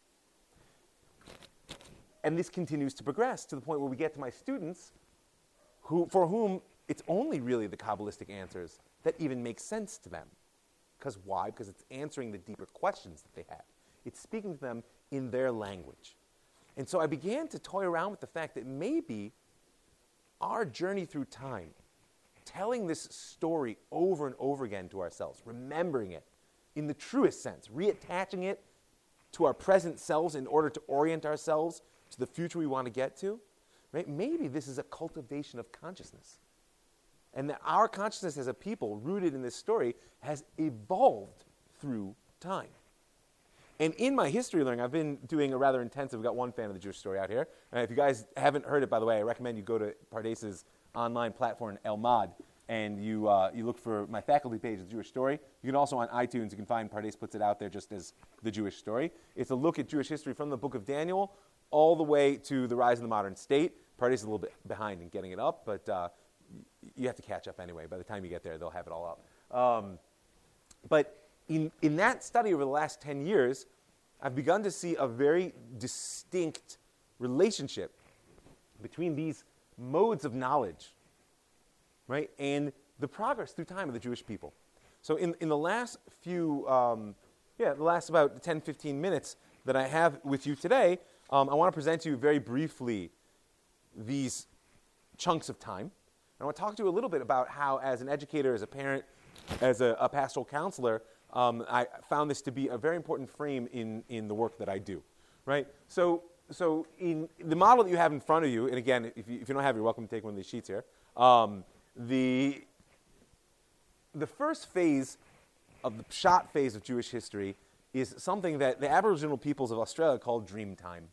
And this continues to progress to the point where we get to my students for whom it's only really the Kabbalistic answers that even make sense to them. Because why? Because it's answering the deeper questions that they have. It's speaking to them in their language. And so I began to toy around with the fact that maybe our journey through time, telling this story over and over again to ourselves, remembering it in the truest sense, reattaching it to our present selves in order to orient ourselves to the future we want to get to, right? Maybe this is a cultivation of consciousness. And that our consciousness as a people, rooted in this story, has evolved through time. And in my history learning, I've been doing a rather intensive, we've got one fan of the Jewish story out here. And if you guys haven't heard it, by the way, I recommend you go to Pardes's online platform, Elmad, and you look for my faculty page, The Jewish Story. You can also on iTunes, you can find Pardes puts it out there just as The Jewish Story. It's a look at Jewish history from the book of Daniel all the way to the rise of the modern state. Pardes is a little bit behind in getting it up, but you have to catch up anyway. By the time you get there, they'll have it all up. But in that study over the last 10 years, I've begun to see a very distinct relationship between these modes of knowledge, right, and the progress through time of the Jewish people. So in the last few, the last about 10, 15 minutes that I have with you today, I want to present to you very briefly these chunks of time. I want to talk to you a little bit about how, as an educator, as a parent, as a pastoral counselor, I found this to be a very important frame in the work that I do, right? So in the model that you have in front of you, and again, if you don't have it, you're welcome to take one of these sheets here. The first phase of the Pshat phase of Jewish history is something that the Aboriginal peoples of Australia call dream time.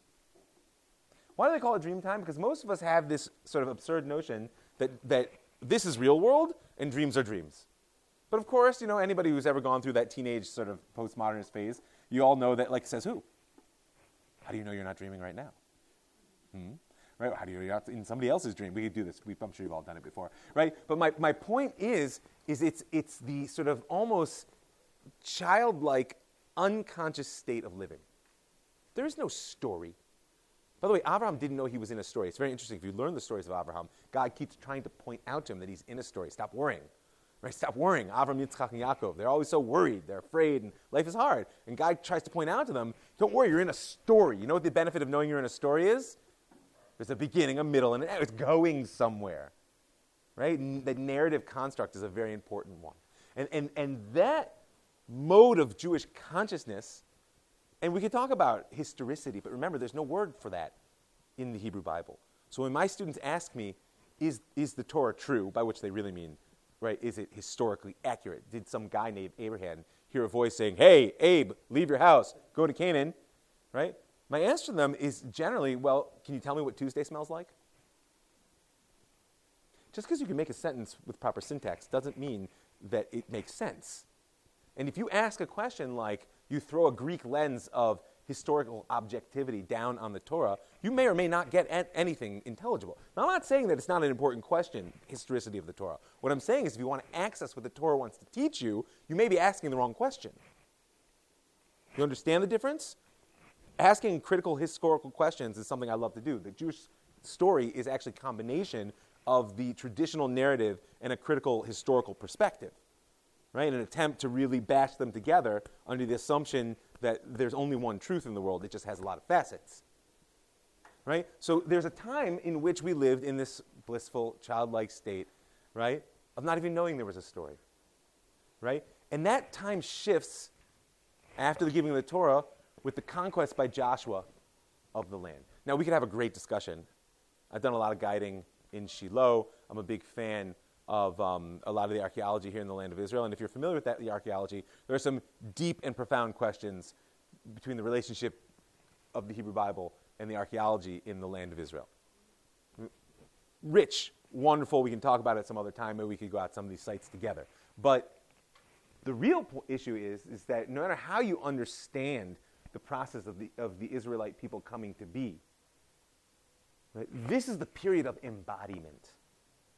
Why do they call it dream time? Because most of us have this sort of absurd notion that this is real world and dreams are dreams. But of course, anybody who's ever gone through that teenage sort of postmodernist phase, you all know that, like, says who? How do you know you're not dreaming right now? Right? How do you know you're not in somebody else's dream? We could do this. I'm sure you've all done it before, right? But my point is it's the sort of almost childlike, unconscious state of living. There is no story. By the way, Abraham didn't know he was in a story. It's very interesting. If you learn the stories of Abraham, God keeps trying to point out to him that he's in a story. Stop worrying. Right? Stop worrying. Avraham, Yitzchak, and Yaakov. They're always so worried. They're afraid, and life is hard. And God tries to point out to them, don't worry, you're in a story. You know what the benefit of knowing you're in a story is? There's a beginning, a middle, and an end. It's going somewhere. Right? And the narrative construct is a very important one. And that mode of Jewish consciousness, and we could talk about historicity, but remember, there's no word for that in the Hebrew Bible. So when my students ask me, is the Torah true, by which they really mean, right, is it historically accurate? Did some guy named Abraham hear a voice saying, hey, Abe, leave your house, go to Canaan, right? My answer to them is generally, well, can you tell me what Tuesday smells like? Just because you can make a sentence with proper syntax doesn't mean that it makes sense. And if you ask a question like, you throw a Greek lens of historical objectivity down on the Torah, you may or may not get anything intelligible. Now, I'm not saying that it's not an important question, historicity of the Torah. What I'm saying is if you want to access what the Torah wants to teach you, you may be asking the wrong question. You understand the difference? Asking critical historical questions is something I love to do. The Jewish story is actually a combination of the traditional narrative and a critical historical perspective, right? An attempt to really bash them together under the assumption that there's only one truth in the world. It just has a lot of facets, right? So there's a time in which we lived in this blissful, childlike state, right, of not even knowing there was a story, right? And that time shifts after the giving of the Torah with the conquest by Joshua of the land. Now, we could have a great discussion. I've done a lot of guiding in Shiloh. I'm a big fan of a lot of the archaeology here in the land of Israel. And if you're familiar with the archaeology, there are some deep and profound questions between the relationship of the Hebrew Bible and the archaeology in the land of Israel. Rich, wonderful. We can talk about it some other time. Maybe we could go out some of these sites together. But the real issue is that no matter how you understand the process of the Israelite people coming to be, right, this is the period of embodiment.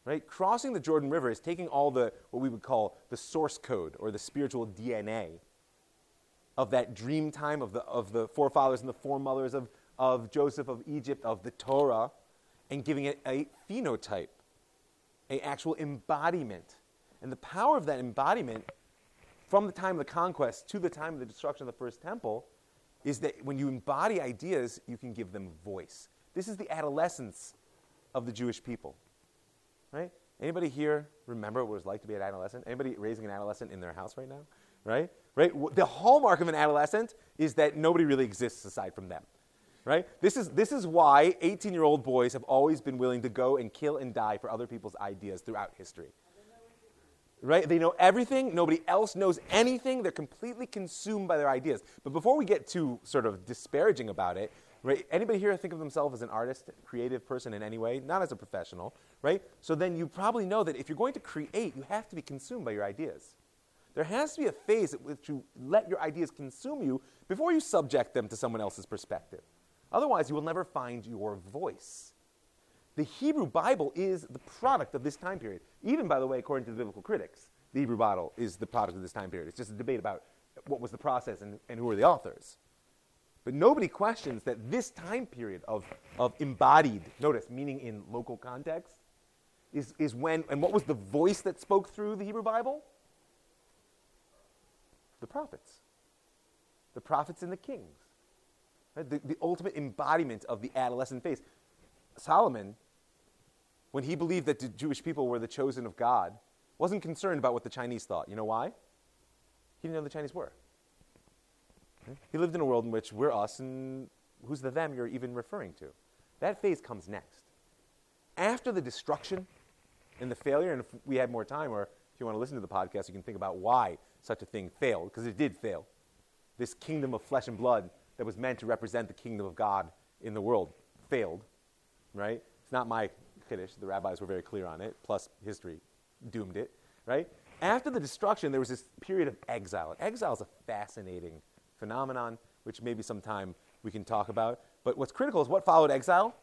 Right? Crossing the Jordan River is taking all the, what we would call the source code or the spiritual DNA of that dream time of the forefathers and the foremothers of Joseph of Egypt, of the Torah, and giving it a phenotype, an actual embodiment. And the power of that embodiment from the time of the conquest to the time of the destruction of the first temple is that when you embody ideas, you can give them voice. This is the adolescence of the Jewish people. Right? Anybody here remember what it was like to be an adolescent? Anybody raising an adolescent in their house right now? Right? The hallmark of an adolescent is that nobody really exists aside from them. Right? This is why 18-year-old boys have always been willing to go and kill and die for other people's ideas throughout history. Right? They know everything. Nobody else knows anything. They're completely consumed by their ideas. But before we get too sort of disparaging about it, right? Anybody here think of themselves as an artist, creative person in any way? Not as a professional, right? So then you probably know that if you're going to create, you have to be consumed by your ideas. There has to be a phase at which you let your ideas consume you before you subject them to someone else's perspective. Otherwise, you will never find your voice. The Hebrew Bible is the product of this time period. Even, by the way, according to the biblical critics, the Hebrew Bible is the product of this time period. It's just a debate about what was the process and who were the authors. But nobody questions that this time period of embodied, notice, meaning in local context, is when, and what was the voice that spoke through the Hebrew Bible? The prophets. The prophets and the kings. Right? The ultimate embodiment of the adolescent phase. Solomon, when he believed that the Jewish people were the chosen of God, wasn't concerned about what the Chinese thought. You know why? He didn't know the Chinese were. Okay? He lived in a world in which we're us, and who's the them you're even referring to? That phase comes next. After the destruction and the failure, and if we had more time, or if you want to listen to the podcast, you can think about why such a thing failed, because it did fail. This kingdom of flesh and blood that was meant to represent the kingdom of God in the world failed, right? It's not my Kiddush. The rabbis were very clear on it, plus history doomed it, right? After the destruction, there was this period of exile. Exile is a fascinating phenomenon, which maybe sometime we can talk about. But what's critical is what followed exile?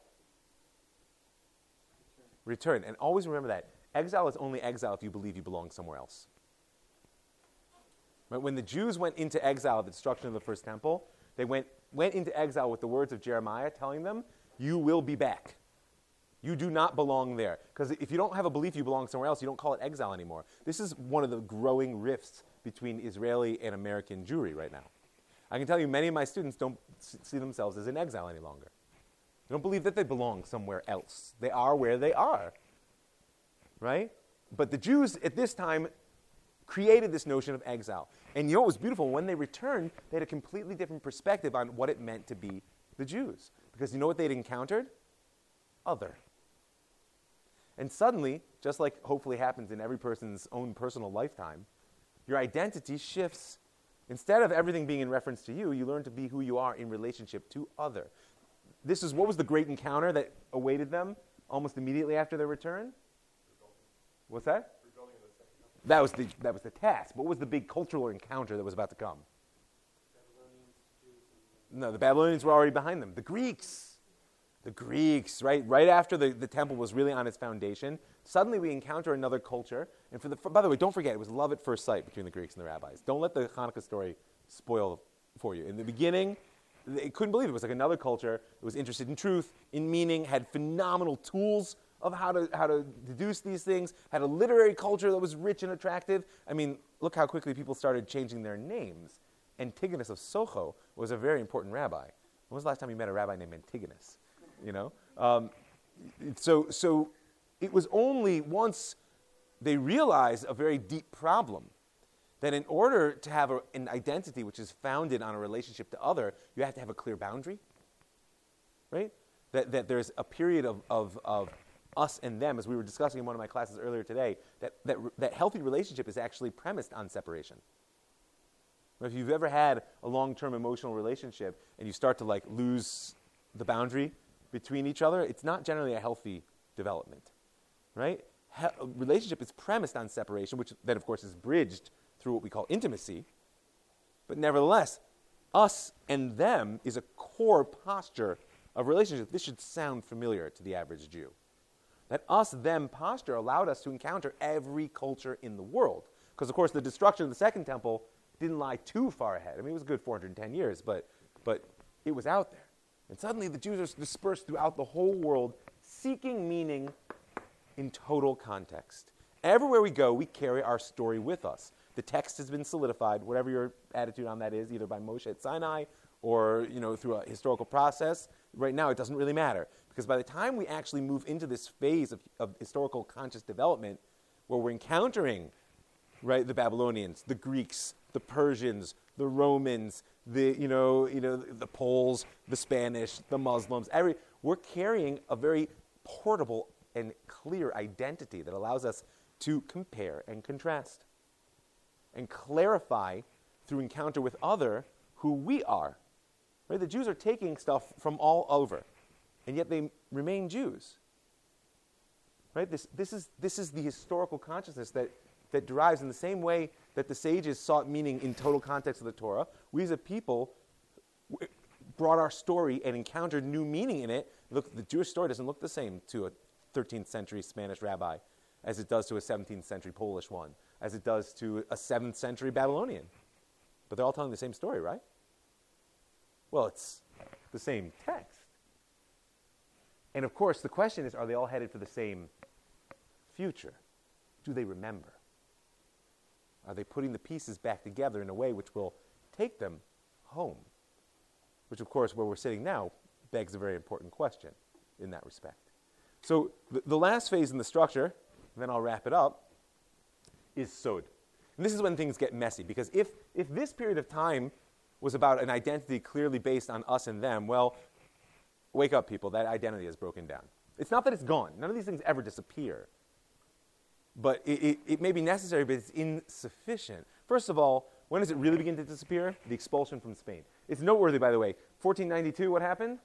Return. And always remember that. Exile is only exile if you believe you belong somewhere else. Right? When the Jews went into exile at the destruction of the first temple, they went into exile with the words of Jeremiah telling them, you will be back. You do not belong there. Because if you don't have a belief you belong somewhere else, you don't call it exile anymore. This is one of the growing rifts between Israeli and American Jewry right now. I can tell you many of my students don't see themselves as in exile any longer. They don't believe that they belong somewhere else. They are where they are. Right? But the Jews at this time created this notion of exile. And you know what was beautiful? When they returned, they had a completely different perspective on what it meant to be the Jews. Because you know what they'd encountered? Other. And suddenly, just like hopefully happens in every person's own personal lifetime, your identity shifts. Instead of everything being in reference to you, you learn to be who you are in relationship to other. This is what was the great encounter that awaited them almost immediately after their return? What's that? That was the task. What was the big cultural encounter that was about to come? No, the Babylonians were already behind them. The Greeks, right? Right after the temple was really on its foundation, suddenly we encounter another culture. And by the way, don't forget, it was love at first sight between the Greeks and the rabbis. Don't let the Hanukkah story spoil for you. In the beginning, they couldn't believe it. It was like another culture that was interested in truth, in meaning, had phenomenal tools of how to deduce these things, had a literary culture that was rich and attractive. I mean, look how quickly people started changing their names. Antigonus of Socho was a very important rabbi. When was the last time you met a rabbi named Antigonus? You know? So it was only once they realized a very deep problem that in order to have an identity which is founded on a relationship to other, you have to have a clear boundary, right? That there's a period of us and them, as we were discussing in one of my classes earlier today, that healthy relationship is actually premised on separation. If you've ever had a long-term emotional relationship and you start to lose the boundary between each other, it's not generally a healthy development, right? Relationship is premised on separation, which then, of course, is bridged through what we call intimacy. But nevertheless, us and them is a core posture of relationship. This should sound familiar to the average Jew. That us-them posture allowed us to encounter every culture in the world. Because, of course, the destruction of the Second Temple didn't lie too far ahead. I mean, it was a good 410 years, but it was out there. And suddenly the Jews are dispersed throughout the whole world, seeking meaning in total context. Everywhere we go, we carry our story with us. The text has been solidified, whatever your attitude on that is, either by Moshe at Sinai or through a historical process. Right now, it doesn't really matter. Because by the time we actually move into this phase of historical conscious development, where we're encountering the Babylonians, the Greeks, the Persians, the Romans, the Poles, the Spanish, the Muslims, we're carrying a very portable and clear identity that allows us to compare and contrast and clarify through encounter with other who we are. Right? The Jews are taking stuff from all over, and yet they remain Jews. Right? This is the historical consciousness that derives in the same way that the sages sought meaning in total context of the Torah. We as a people brought our story and encountered new meaning in it. Look, the Jewish story doesn't look the same to a 13th century Spanish rabbi as it does to a 17th century Polish one, as it does to a 7th century Babylonian. But they're all telling the same story, right? Well, it's the same text. And of course, the question is, are they all headed for the same future? Do they remember? Are they putting the pieces back together in a way which will take them home? Which, of course, where we're sitting now, begs a very important question in that respect. So the last phase in the structure, and then I'll wrap it up, is Sod. And this is when things get messy, because if this period of time was about an identity clearly based on us and them, well, wake up, people, that identity is broken down. It's not that it's gone. None of these things ever disappear. But it may be necessary, but it's insufficient. First of all, when does it really begin to disappear? The expulsion from Spain. It's noteworthy, by the way. 1492, what happened?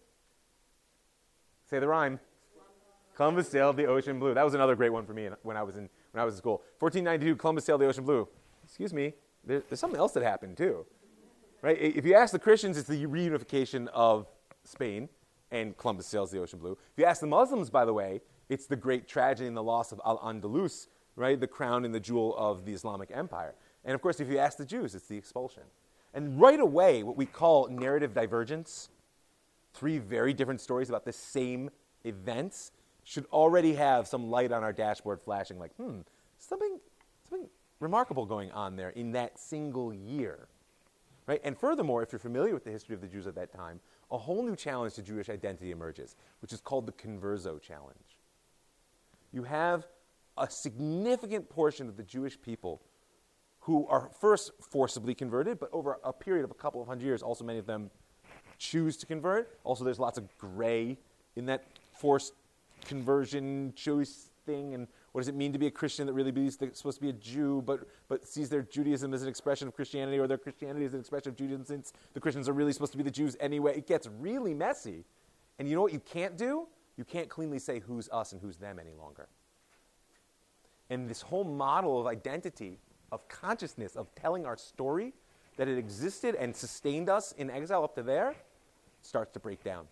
Say the rhyme. Columbus sailed the ocean blue. That was another great one for me when I was in school. 1492, Columbus sailed the ocean blue. Excuse me, there's something else that happened too. Right? If you ask the Christians, it's the reunification of Spain and Columbus sails the ocean blue. If you ask the Muslims, by the way, it's the great tragedy and the loss of Al-Andalus, right? The crown and the jewel of the Islamic Empire. And of course, if you ask the Jews, it's the expulsion. And right away, what we call narrative divergence, three very different stories about the same events, should already have some light on our dashboard flashing like, something remarkable going on there in that single year. Right? And furthermore, if you're familiar with the history of the Jews at that time, a whole new challenge to Jewish identity emerges, which is called the converso challenge. You have a significant portion of the Jewish people who are first forcibly converted, but over a period of a couple of hundred years, also many of them choose to convert. Also, there's lots of gray in that forced conversion choice thing, and what does it mean to be a Christian that really believes they're supposed to be a Jew, but sees their Judaism as an expression of Christianity, or their Christianity as an expression of Judaism, since the Christians are really supposed to be the Jews anyway. It gets really messy. And you know what you can't do? You can't cleanly say who's us and who's them any longer. And this whole model of identity, of consciousness, of telling our story, that it existed and sustained us in exile up to there, starts to break down.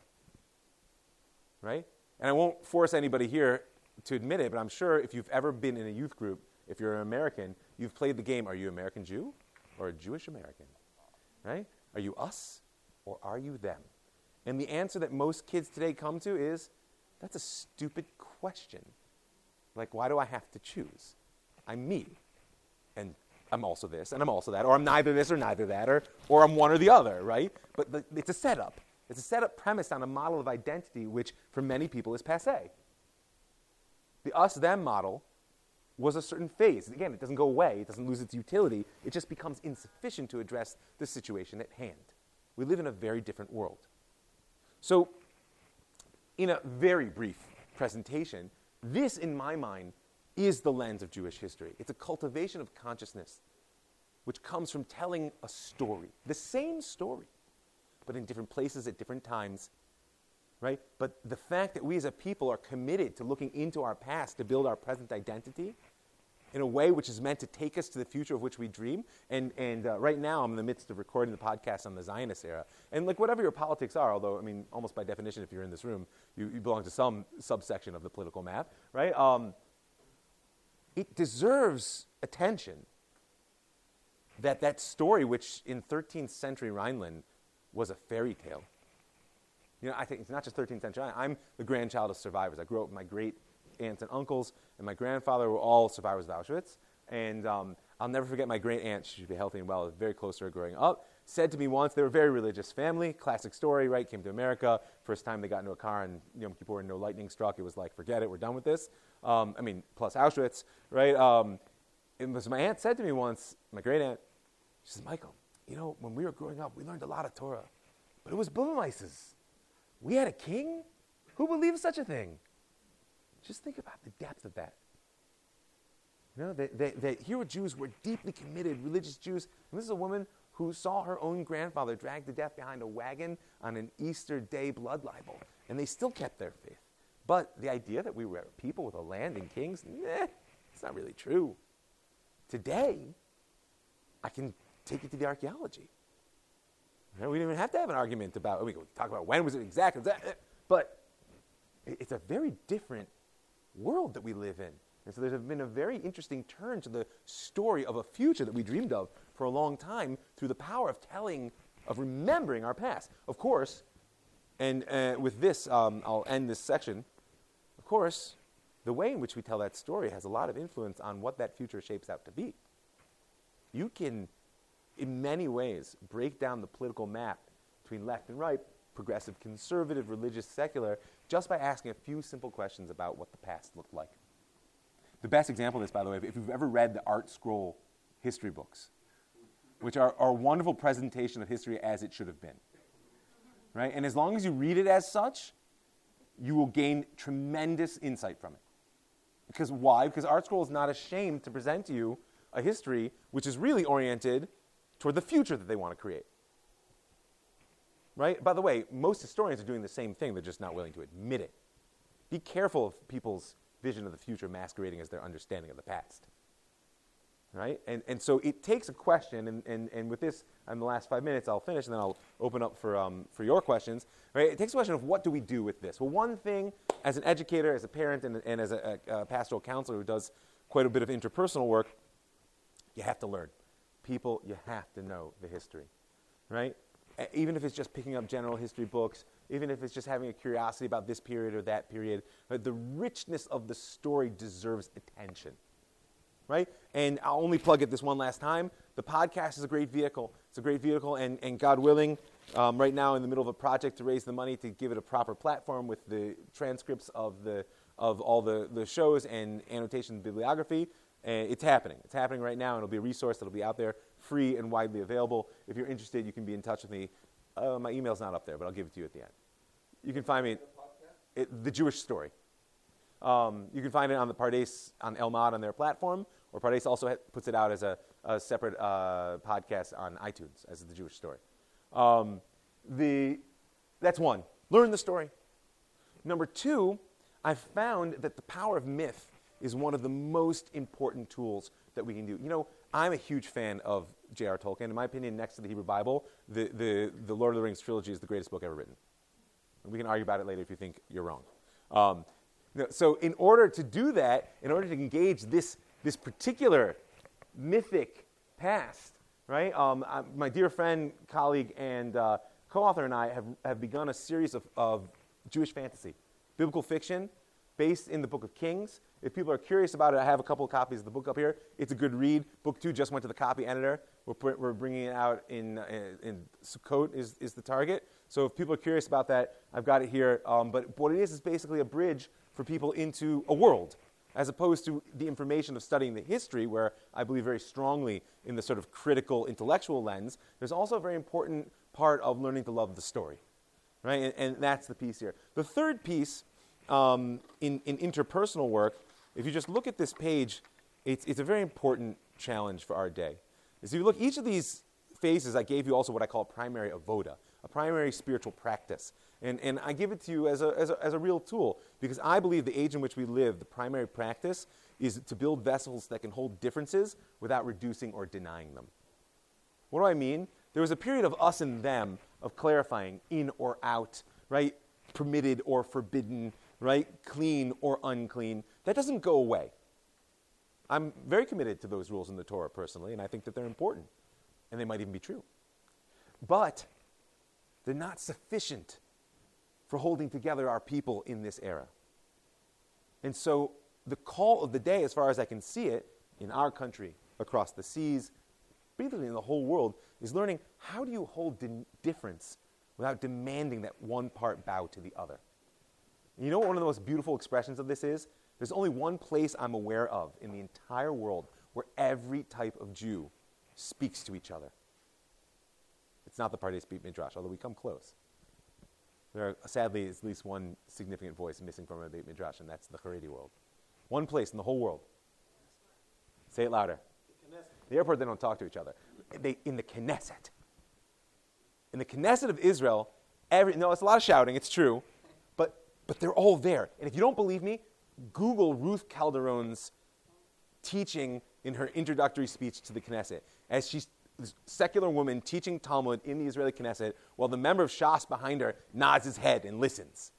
Right? And I won't force anybody here to admit it, but I'm sure if you've ever been in a youth group, if you're an American, you've played the game, are you American Jew or a Jewish American? Right? Are you us or are you them? And the answer that most kids today come to is, that's a stupid question. Like, why do I have to choose? I'm me. And I'm also this, and I'm also that, or I'm neither this or neither that, or I'm one or the other, right? But it's a setup. It's a setup premised on a model of identity which, for many people, is passé. The us-them model was a certain phase. Again, it doesn't go away. It doesn't lose its utility. It just becomes insufficient to address the situation at hand. We live in a very different world. So, in a very brief presentation, this, in my mind, is the lens of Jewish history. It's a cultivation of consciousness which comes from telling a story, the same story, but in different places at different times, right? But the fact that we as a people are committed to looking into our past to build our present identity in a way which is meant to take us to the future of which we dream. And right now, I'm in the midst of recording the podcast on the Zionist era. And like whatever your politics are, although, I mean, almost by definition, if you're in this room, you belong to some subsection of the political map, right? It deserves attention that story, which in 13th century Rhineland was a fairy tale. You know, I think it's not just 13th century. I'm the grandchild of survivors. I grew up with my great aunts and uncles, and my grandfather were all survivors of Auschwitz. And I'll never forget my great aunt, she should be healthy and well, very close to her growing up, said to me once, they were a very religious family, classic story, right? Came to America, first time they got into a car and Yom Kippur and no lightning struck, it was like, forget it, we're done with this. Plus Auschwitz, right? So my aunt said to me once, my great aunt, she says, Michael, you know, when we were growing up, we learned a lot of Torah, but it was Bubamaises. We had a king? Who believes such a thing? Just think about the depth of that. You know, that here were Jews who were deeply committed, religious Jews. And this is a woman who saw her own grandfather dragged to death behind a wagon on an Easter day blood libel. And they still kept their faith. But the idea that we were people with a land and kings, it's not really true. Today, I can take you to the archaeology. You know, we don't even have to have an argument about, we can talk about when was it exactly, but it's a very different world that we live in. And so there's been a very interesting turn to the story of a future that we dreamed of for a long time through the power of remembering our past. Of course, and with this, I'll end this section. Of course, the way in which we tell that story has a lot of influence on what that future shapes out to be. You can, in many ways, break down the political map between left and right, progressive, conservative, religious, secular, just by asking a few simple questions about what the past looked like. The best example of this, by the way, if you've ever read the Art Scroll history books, which are a wonderful presentation of history as it should have been, right? And as long as you read it as such, you will gain tremendous insight from it. Because why? Because Art Scroll is not ashamed to present to you a history which is really oriented toward the future that they want to create. Right? By the way, most historians are doing the same thing, they're just not willing to admit it. Be careful of people's vision of the future masquerading as their understanding of the past. Right? And so it takes a question, and with this, in the last 5 minutes, I'll finish, and then I'll open up for your questions. Right? It takes a question of what do we do with this? Well, one thing, as an educator, as a parent, and as a pastoral counselor who does quite a bit of interpersonal work, you have to learn. People, you have to know the history. Right? Even if it's just picking up general history books, even if it's just having a curiosity about this period or that period, the richness of the story deserves attention. Right? And I'll only plug it this one last time. The podcast is a great vehicle. It's a great vehicle, and God willing, right now in the middle of a project to raise the money to give it a proper platform with the transcripts of all the shows and annotation and bibliography. It's happening. It's happening right now, and it'll be a resource that'll be out there, free and widely available. If you're interested, you can be in touch with me. My email's not up there, but I'll give it to you at the end. You can find me The Jewish Story. You can find it on the Pardes, on Elmad on their platform, or Pardes also puts it out as a separate podcast on iTunes as The Jewish Story. That's one. Learn the story. Number two, I've found that the power of myth is one of the most important tools that we can do. You know, I'm a huge fan of J.R. Tolkien. In my opinion, next to the Hebrew Bible, the Lord of the Rings trilogy is the greatest book ever written. We can argue about it later if you think you're wrong. So in order to do that, in order to engage this particular mythic past, right? My dear friend, colleague, and co-author and I have begun a series of Jewish fantasy, biblical fiction, based in the Book of Kings. If people are curious about it, I have a couple of copies of the book up here. It's a good read. Book 2 just went to the copy editor. We're bringing it out in Sukkot is the target. So if people are curious about that, I've got it here. But what it is basically a bridge for people into a world, as opposed to the information of studying the history, where I believe very strongly in the sort of critical intellectual lens. There's also a very important part of learning to love the story, right? And that's the piece here. The third piece in interpersonal work, if you just look at this page, it's a very important challenge for our day. As you look, each of these phases, I gave you also what I call primary avoda, a primary spiritual practice. And I give it to you as a real tool, because I believe the age in which we live, the primary practice is to build vessels that can hold differences without reducing or denying them. What do I mean? There was a period of us and them, of clarifying in or out, right? Permitted or forbidden, right? Clean or unclean. That doesn't go away. I'm very committed to those rules in the Torah personally, and I think that they're important, and they might even be true. But they're not sufficient for holding together our people in this era. And so the call of the day, as far as I can see it, in our country, across the seas, basically in the whole world, is learning how do you hold difference without demanding that one part bow to the other. And you know what one of the most beautiful expressions of this is? There's only one place I'm aware of in the entire world where every type of Jew speaks to each other. It's not the Pardes Beit Midrash, although we come close. There are, sadly, at least one significant voice missing from a Beit Midrash, and that's the Haredi world. One place in the whole world. Say it louder. The airport, they don't talk to each other. In the Knesset. In the Knesset of Israel, it's a lot of shouting, it's true, but they're all there. And if you don't believe me, Google Ruth Calderon's teaching in her introductory speech to the Knesset, as she's this secular woman teaching Talmud in the Israeli Knesset, while the member of Shas behind her nods his head and listens.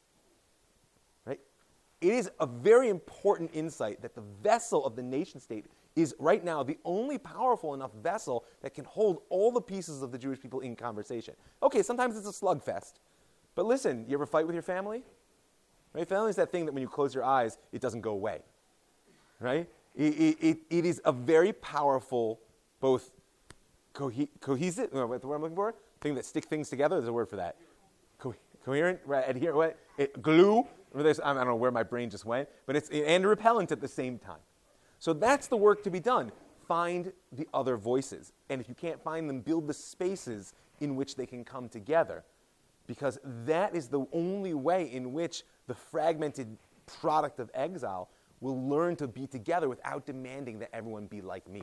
Right? It is a very important insight that the vessel of the nation state is right now the only powerful enough vessel that can hold all the pieces of the Jewish people in conversation. Okay, sometimes it's a slugfest. But listen, you ever fight with your family? Right? Family is that thing that when you close your eyes, it doesn't go away. Right? It is a very powerful, both cohesive, what's the word I'm looking for? Thing that sticks things together. There's a word for that. Coherent, right? Adhere, what? Glue. I don't know where my brain just went, but it's and repellent at the same time. So that's the work to be done. Find the other voices. And if you can't find them, build the spaces in which they can come together. Because that is the only way in which the fragmented product of exile will learn to be together without demanding that everyone be like me.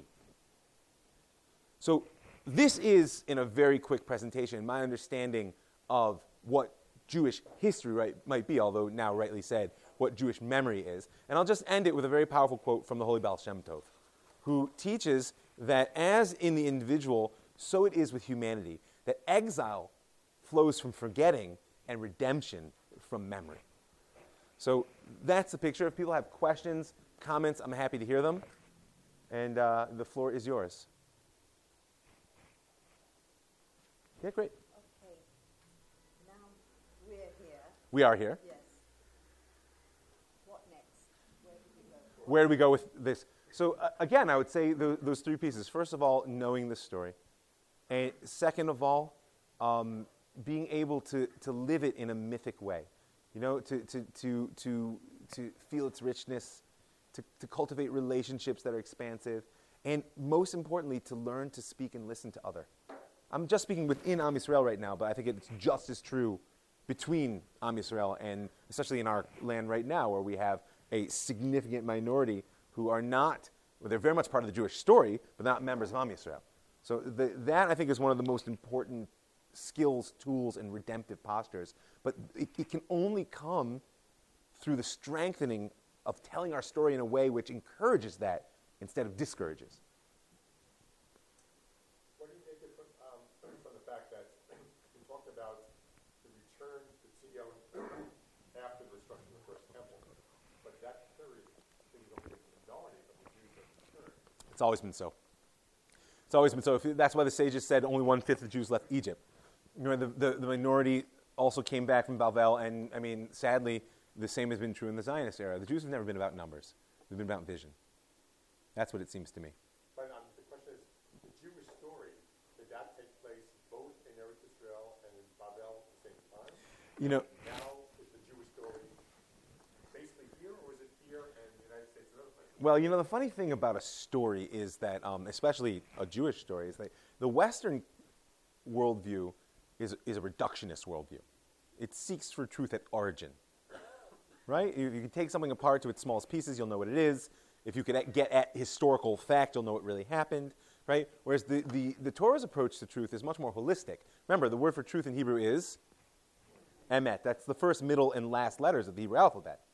So this is, in a very quick presentation, my understanding of what Jewish history might be, although now rightly said, what Jewish memory is. And I'll just end it with a very powerful quote from the Holy Baal Shem Tov, who teaches that as in the individual, so it is with humanity, that exile flows from forgetting and redemption from memory. So that's the picture. If people have questions, comments, I'm happy to hear them. And the floor is yours. Yeah, great. Okay. Now we're here. We are here. Yes. What next? Where do we go? Where do we go with this? So again, I would say those three pieces. First of all, knowing the story. And second of all, being able to live it in a mythic way. You know, to feel its richness, to cultivate relationships that are expansive, and most importantly, to learn to speak and listen to other. I'm just speaking within Am Yisrael right now, but I think it's just as true between Am Yisrael and especially in our land right now, where we have a significant minority who are not, well, they're very much part of the Jewish story, but not members of Am Yisrael. So that, I think, is one of the most important skills, tools, and redemptive postures. But it can only come through the strengthening of telling our story in a way which encourages that instead of discourages. What do you make it from the fact that you talked about the return to Zion after the destruction of the first temple, but that period is only the minority of the Jews that returned? It's always been so. It's always been so. That's why the sages said only 1/5 of the Jews left Egypt. You know, the minority also came back from Bavel, and I mean, sadly, the same has been true in the Zionist era. The Jews have never been about numbers. They've been about vision. That's what it seems to me. But the question is, the Jewish story, did that take place both in Eretz Israel and in Babel at the same time? You know, Now, is the Jewish story basically here, or is it here and the United States and other places? well, you know, the funny thing about a story is that, especially a Jewish story, is that the Western worldview is a reductionist worldview. It seeks for truth at origin, right? If you can take something apart to its smallest pieces, you'll know what it is. If you could get at historical fact, you'll know what really happened, right? Whereas the Torah's approach to truth is much more holistic. Remember, the word for truth in Hebrew is emet. That's the first, middle, and last letters of the Hebrew alphabet.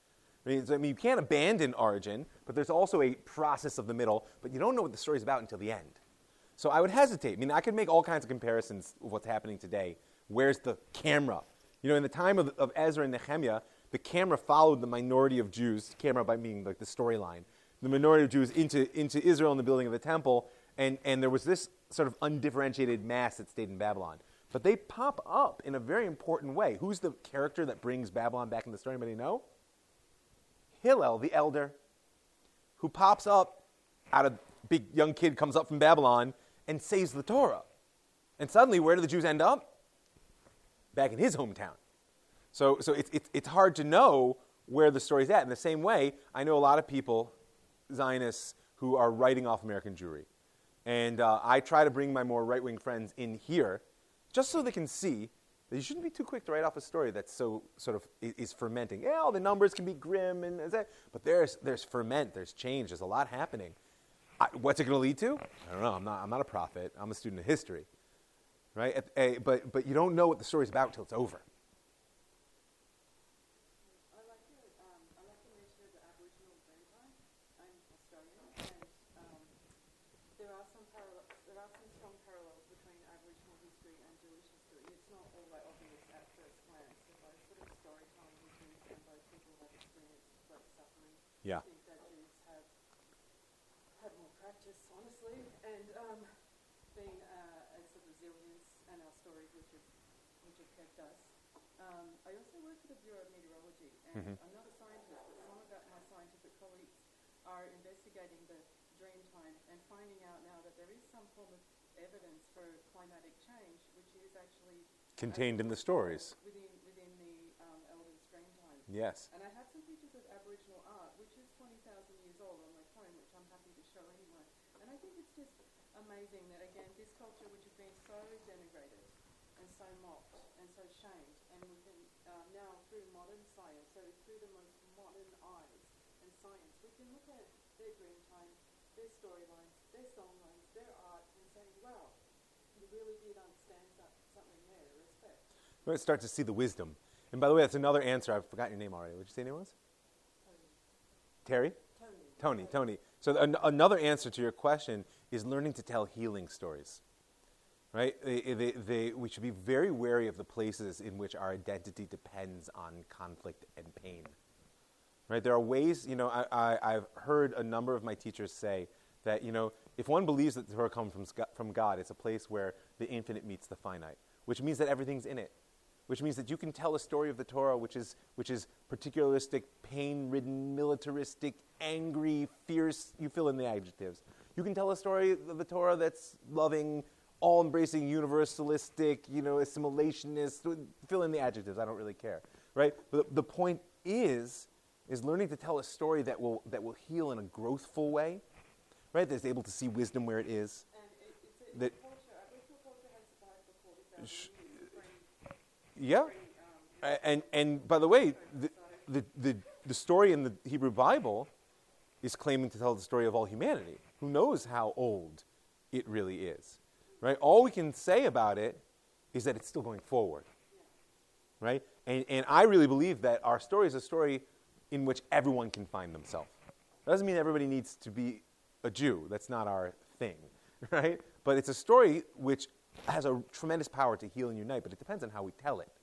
I mean, you can't abandon origin, but there's also a process of the middle, but you don't know what the story's about until the end. So I would hesitate. I mean, I could make all kinds of comparisons of what's happening today. Where's the camera? You know, in the time of Ezra and Nehemiah, the camera followed the minority of Jews, camera by being like the storyline, the minority of Jews into Israel and the building of the temple, and there was this sort of undifferentiated mass that stayed in Babylon. But they pop up in a very important way. Who's the character that brings Babylon back in the story? Anybody know? Hillel, the elder, who pops up out of big young kid comes up from Babylon and saves the Torah. And suddenly, where do the Jews end up? Back in his hometown. So it's hard to know where the story's at. In the same way, I know a lot of people, Zionists, who are writing off American Jewry. And I try to bring my more right-wing friends in here just so they can see that you shouldn't be too quick to write off a story that's so sort of is fermenting. Yeah, all the numbers can be grim, but there's ferment, there's change, there's a lot happening. What's it going to lead to? I don't know. I'm not a prophet. I'm a student of history, right? But you don't know what the story's about until it's over. I like the nature of the Aboriginal Dreamtime. I'm Australian, and there are some strong parallels between Aboriginal history and Jewish history. It's not all that obvious at first glance. So both sort of storytelling histories and both people have experienced great suffering. Yeah. I think that Jews have had more practice, honestly, and being as the resilience and our stories which have kept us. I also work for the Bureau of Meteorology, and I'm not a scientist, but some of my scientific colleagues are investigating the Dreamtime and finding out now that there is some form of evidence for climatic change, which is actually Contained in the stories. within the Elders' Dreamtime. Yes. And I have some pictures of Aboriginal art, which is 20,000 years old on my phone, which I'm happy to show anyone. And I think it's just amazing that, again, this culture which has been so denigrated and so mocked and so shamed, and we can now, through modern science, so through the most modern eyes and science, we can look at their Dreamtime, their storylines, their songlines, their art, and say, wow, you really did understand something there, respect. We're going to start to see the wisdom. And by the way, that's another answer. I've forgotten your name already. What did you say your name was? Terry? Tony. So another answer to your question is learning to tell healing stories. Right? We should be very wary of the places in which our identity depends on conflict and pain. Right? There are ways, I've heard a number of my teachers say that, if one believes that the Torah comes from God, it's a place where the infinite meets the finite, which means that everything's in it. Which means that you can tell a story of the Torah which is particularistic, pain-ridden, militaristic, angry, fierce. You fill in the adjectives. You can tell a story of the Torah that's loving, all-embracing, universalistic, assimilationist. Fill in the adjectives. I don't really care, right? But the point is learning to tell a story that will heal in a growthful way, right? That's able to see wisdom where it is. And it's a culture. Aboriginal culture has survived for 40,000 years. Yeah, and by the way, the story in the Hebrew Bible is claiming to tell the story of all humanity. Who knows how old it really is, right? All we can say about it is that it's still going forward, right? And I really believe that our story is a story in which everyone can find themselves. That doesn't mean everybody needs to be a Jew. That's not our thing, right? But it's a story which has a tremendous power to heal and unite, but it depends on how we tell it.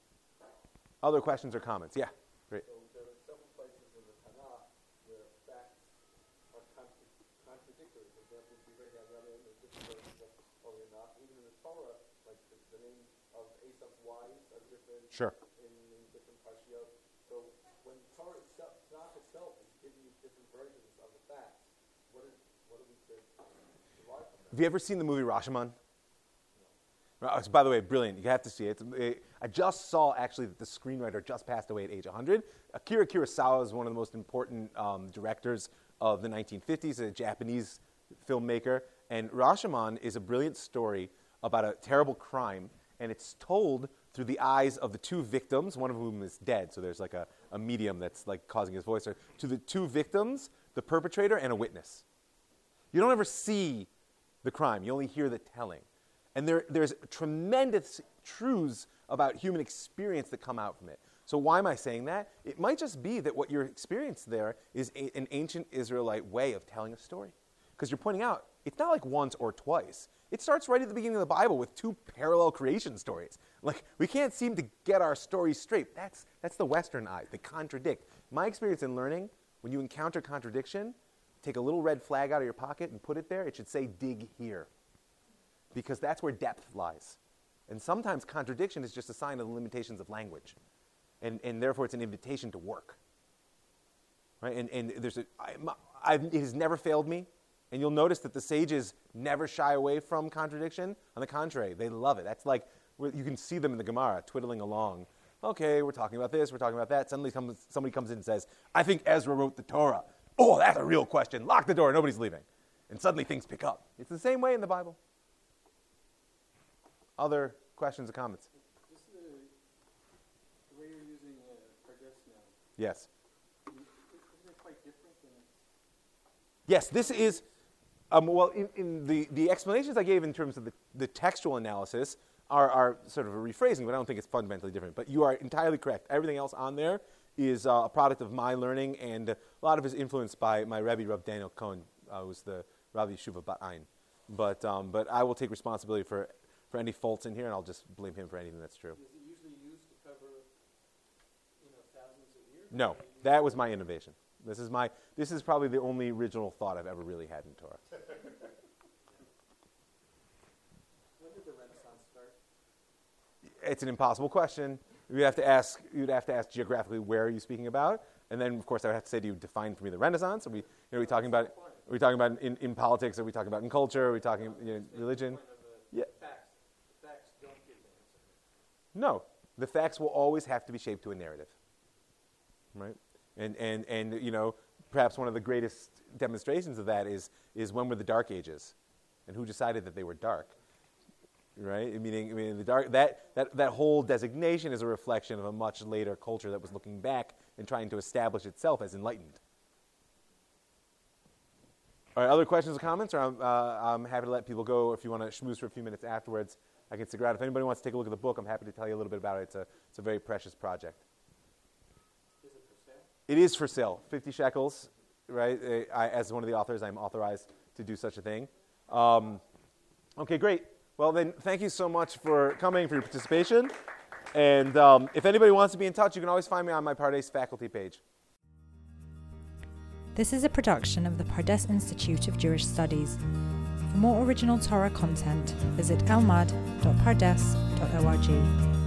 Other questions or comments? Yeah, great. So there are several places in the Tanakh where facts are contradictory. For example, if you read on the other end, there's different versions of holy or not. Even in the Torah, like the name of Esau's wives are different Sure. in different parshiyot. So when Torah itself, Tanakh itself is giving you different versions of the facts, what are we to derive from that? Have you ever seen the movie Rashomon? By the way, brilliant. You have to see it. I just saw, actually, that the screenwriter just passed away at age 100. Akira Kurosawa is one of the most important directors of the 1950s, a Japanese filmmaker. And Rashomon is a brilliant story about a terrible crime, and it's told through the eyes of the two victims, one of whom is dead, so there's like a medium that's like causing his voice, to the two victims, the perpetrator, and a witness. You don't ever see the crime. You only hear the telling. And there's tremendous truths about human experience that come out from it. So why am I saying that? It might just be that what you're experiencing there is an ancient Israelite way of telling a story. Because you're pointing out, it's not like once or twice. It starts right at the beginning of the Bible with two parallel creation stories. Like, we can't seem to get our stories straight. That's the Western eye. They contradict. My experience in learning, when you encounter contradiction, take a little red flag out of your pocket and put it there. It should say, dig here. Because that's where depth lies. And sometimes contradiction is just a sign of the limitations of language. And therefore, it's an invitation to work. Right? And there's it has never failed me. And you'll notice that the sages never shy away from contradiction. On the contrary, they love it. That's like, you can see them in the Gemara twiddling along. Okay, we're talking about this, we're talking about that. Suddenly somebody comes in and says, I think Ezra wrote the Torah. Oh, that's a real question. Lock the door, nobody's leaving. And suddenly things pick up. It's the same way in the Bible. Other questions or comments? Just the way you're using Pardes now. Yes. Isn't it quite different than Yes, this is, well, in the explanations I gave in terms of the textual analysis are sort of a rephrasing, but I don't think it's fundamentally different. But you are entirely correct. Everything else on there is a product of my learning, and a lot of it is influenced by my Rebbe, Rav Daniel Cohen, who's the Rav Yeshuva Bat Ayin. But I will take responsibility for any faults in here, and I'll just blame him for anything that's true. Is it usually used to cover, thousands of years? No, that was my innovation. This is probably the only original thought I've ever really had in Torah. When did the Renaissance start? It's an impossible question. You'd have to ask geographically where are you speaking about, and then of course I would have to say to you, define for me the Renaissance. Are we talking about in politics? Are we talking about in culture? Are we talking religion? Yeah. The facts don't give the answer. No, the facts will always have to be shaped to a narrative, right? And perhaps one of the greatest demonstrations of that is when were the Dark Ages, and who decided that they were dark, right? Meaning the dark that whole designation is a reflection of a much later culture that was looking back and trying to establish itself as enlightened. All right, other questions or comments? Or I'm happy to let people go. If you want to schmooze for a few minutes afterwards, I can stick around. If anybody wants to take a look at the book, I'm happy to tell you a little bit about it. It's a very precious project. Is it for sale? It is for sale, 50 shekels, right? As one of the authors, I'm authorized to do such a thing. Okay, great. Well, then, thank you so much for coming, for your participation. And if anybody wants to be in touch, you can always find me on my Pardes faculty page. This is a production of the Pardes Institute of Jewish Studies. For more original Torah content, visit elmad.pardes.org.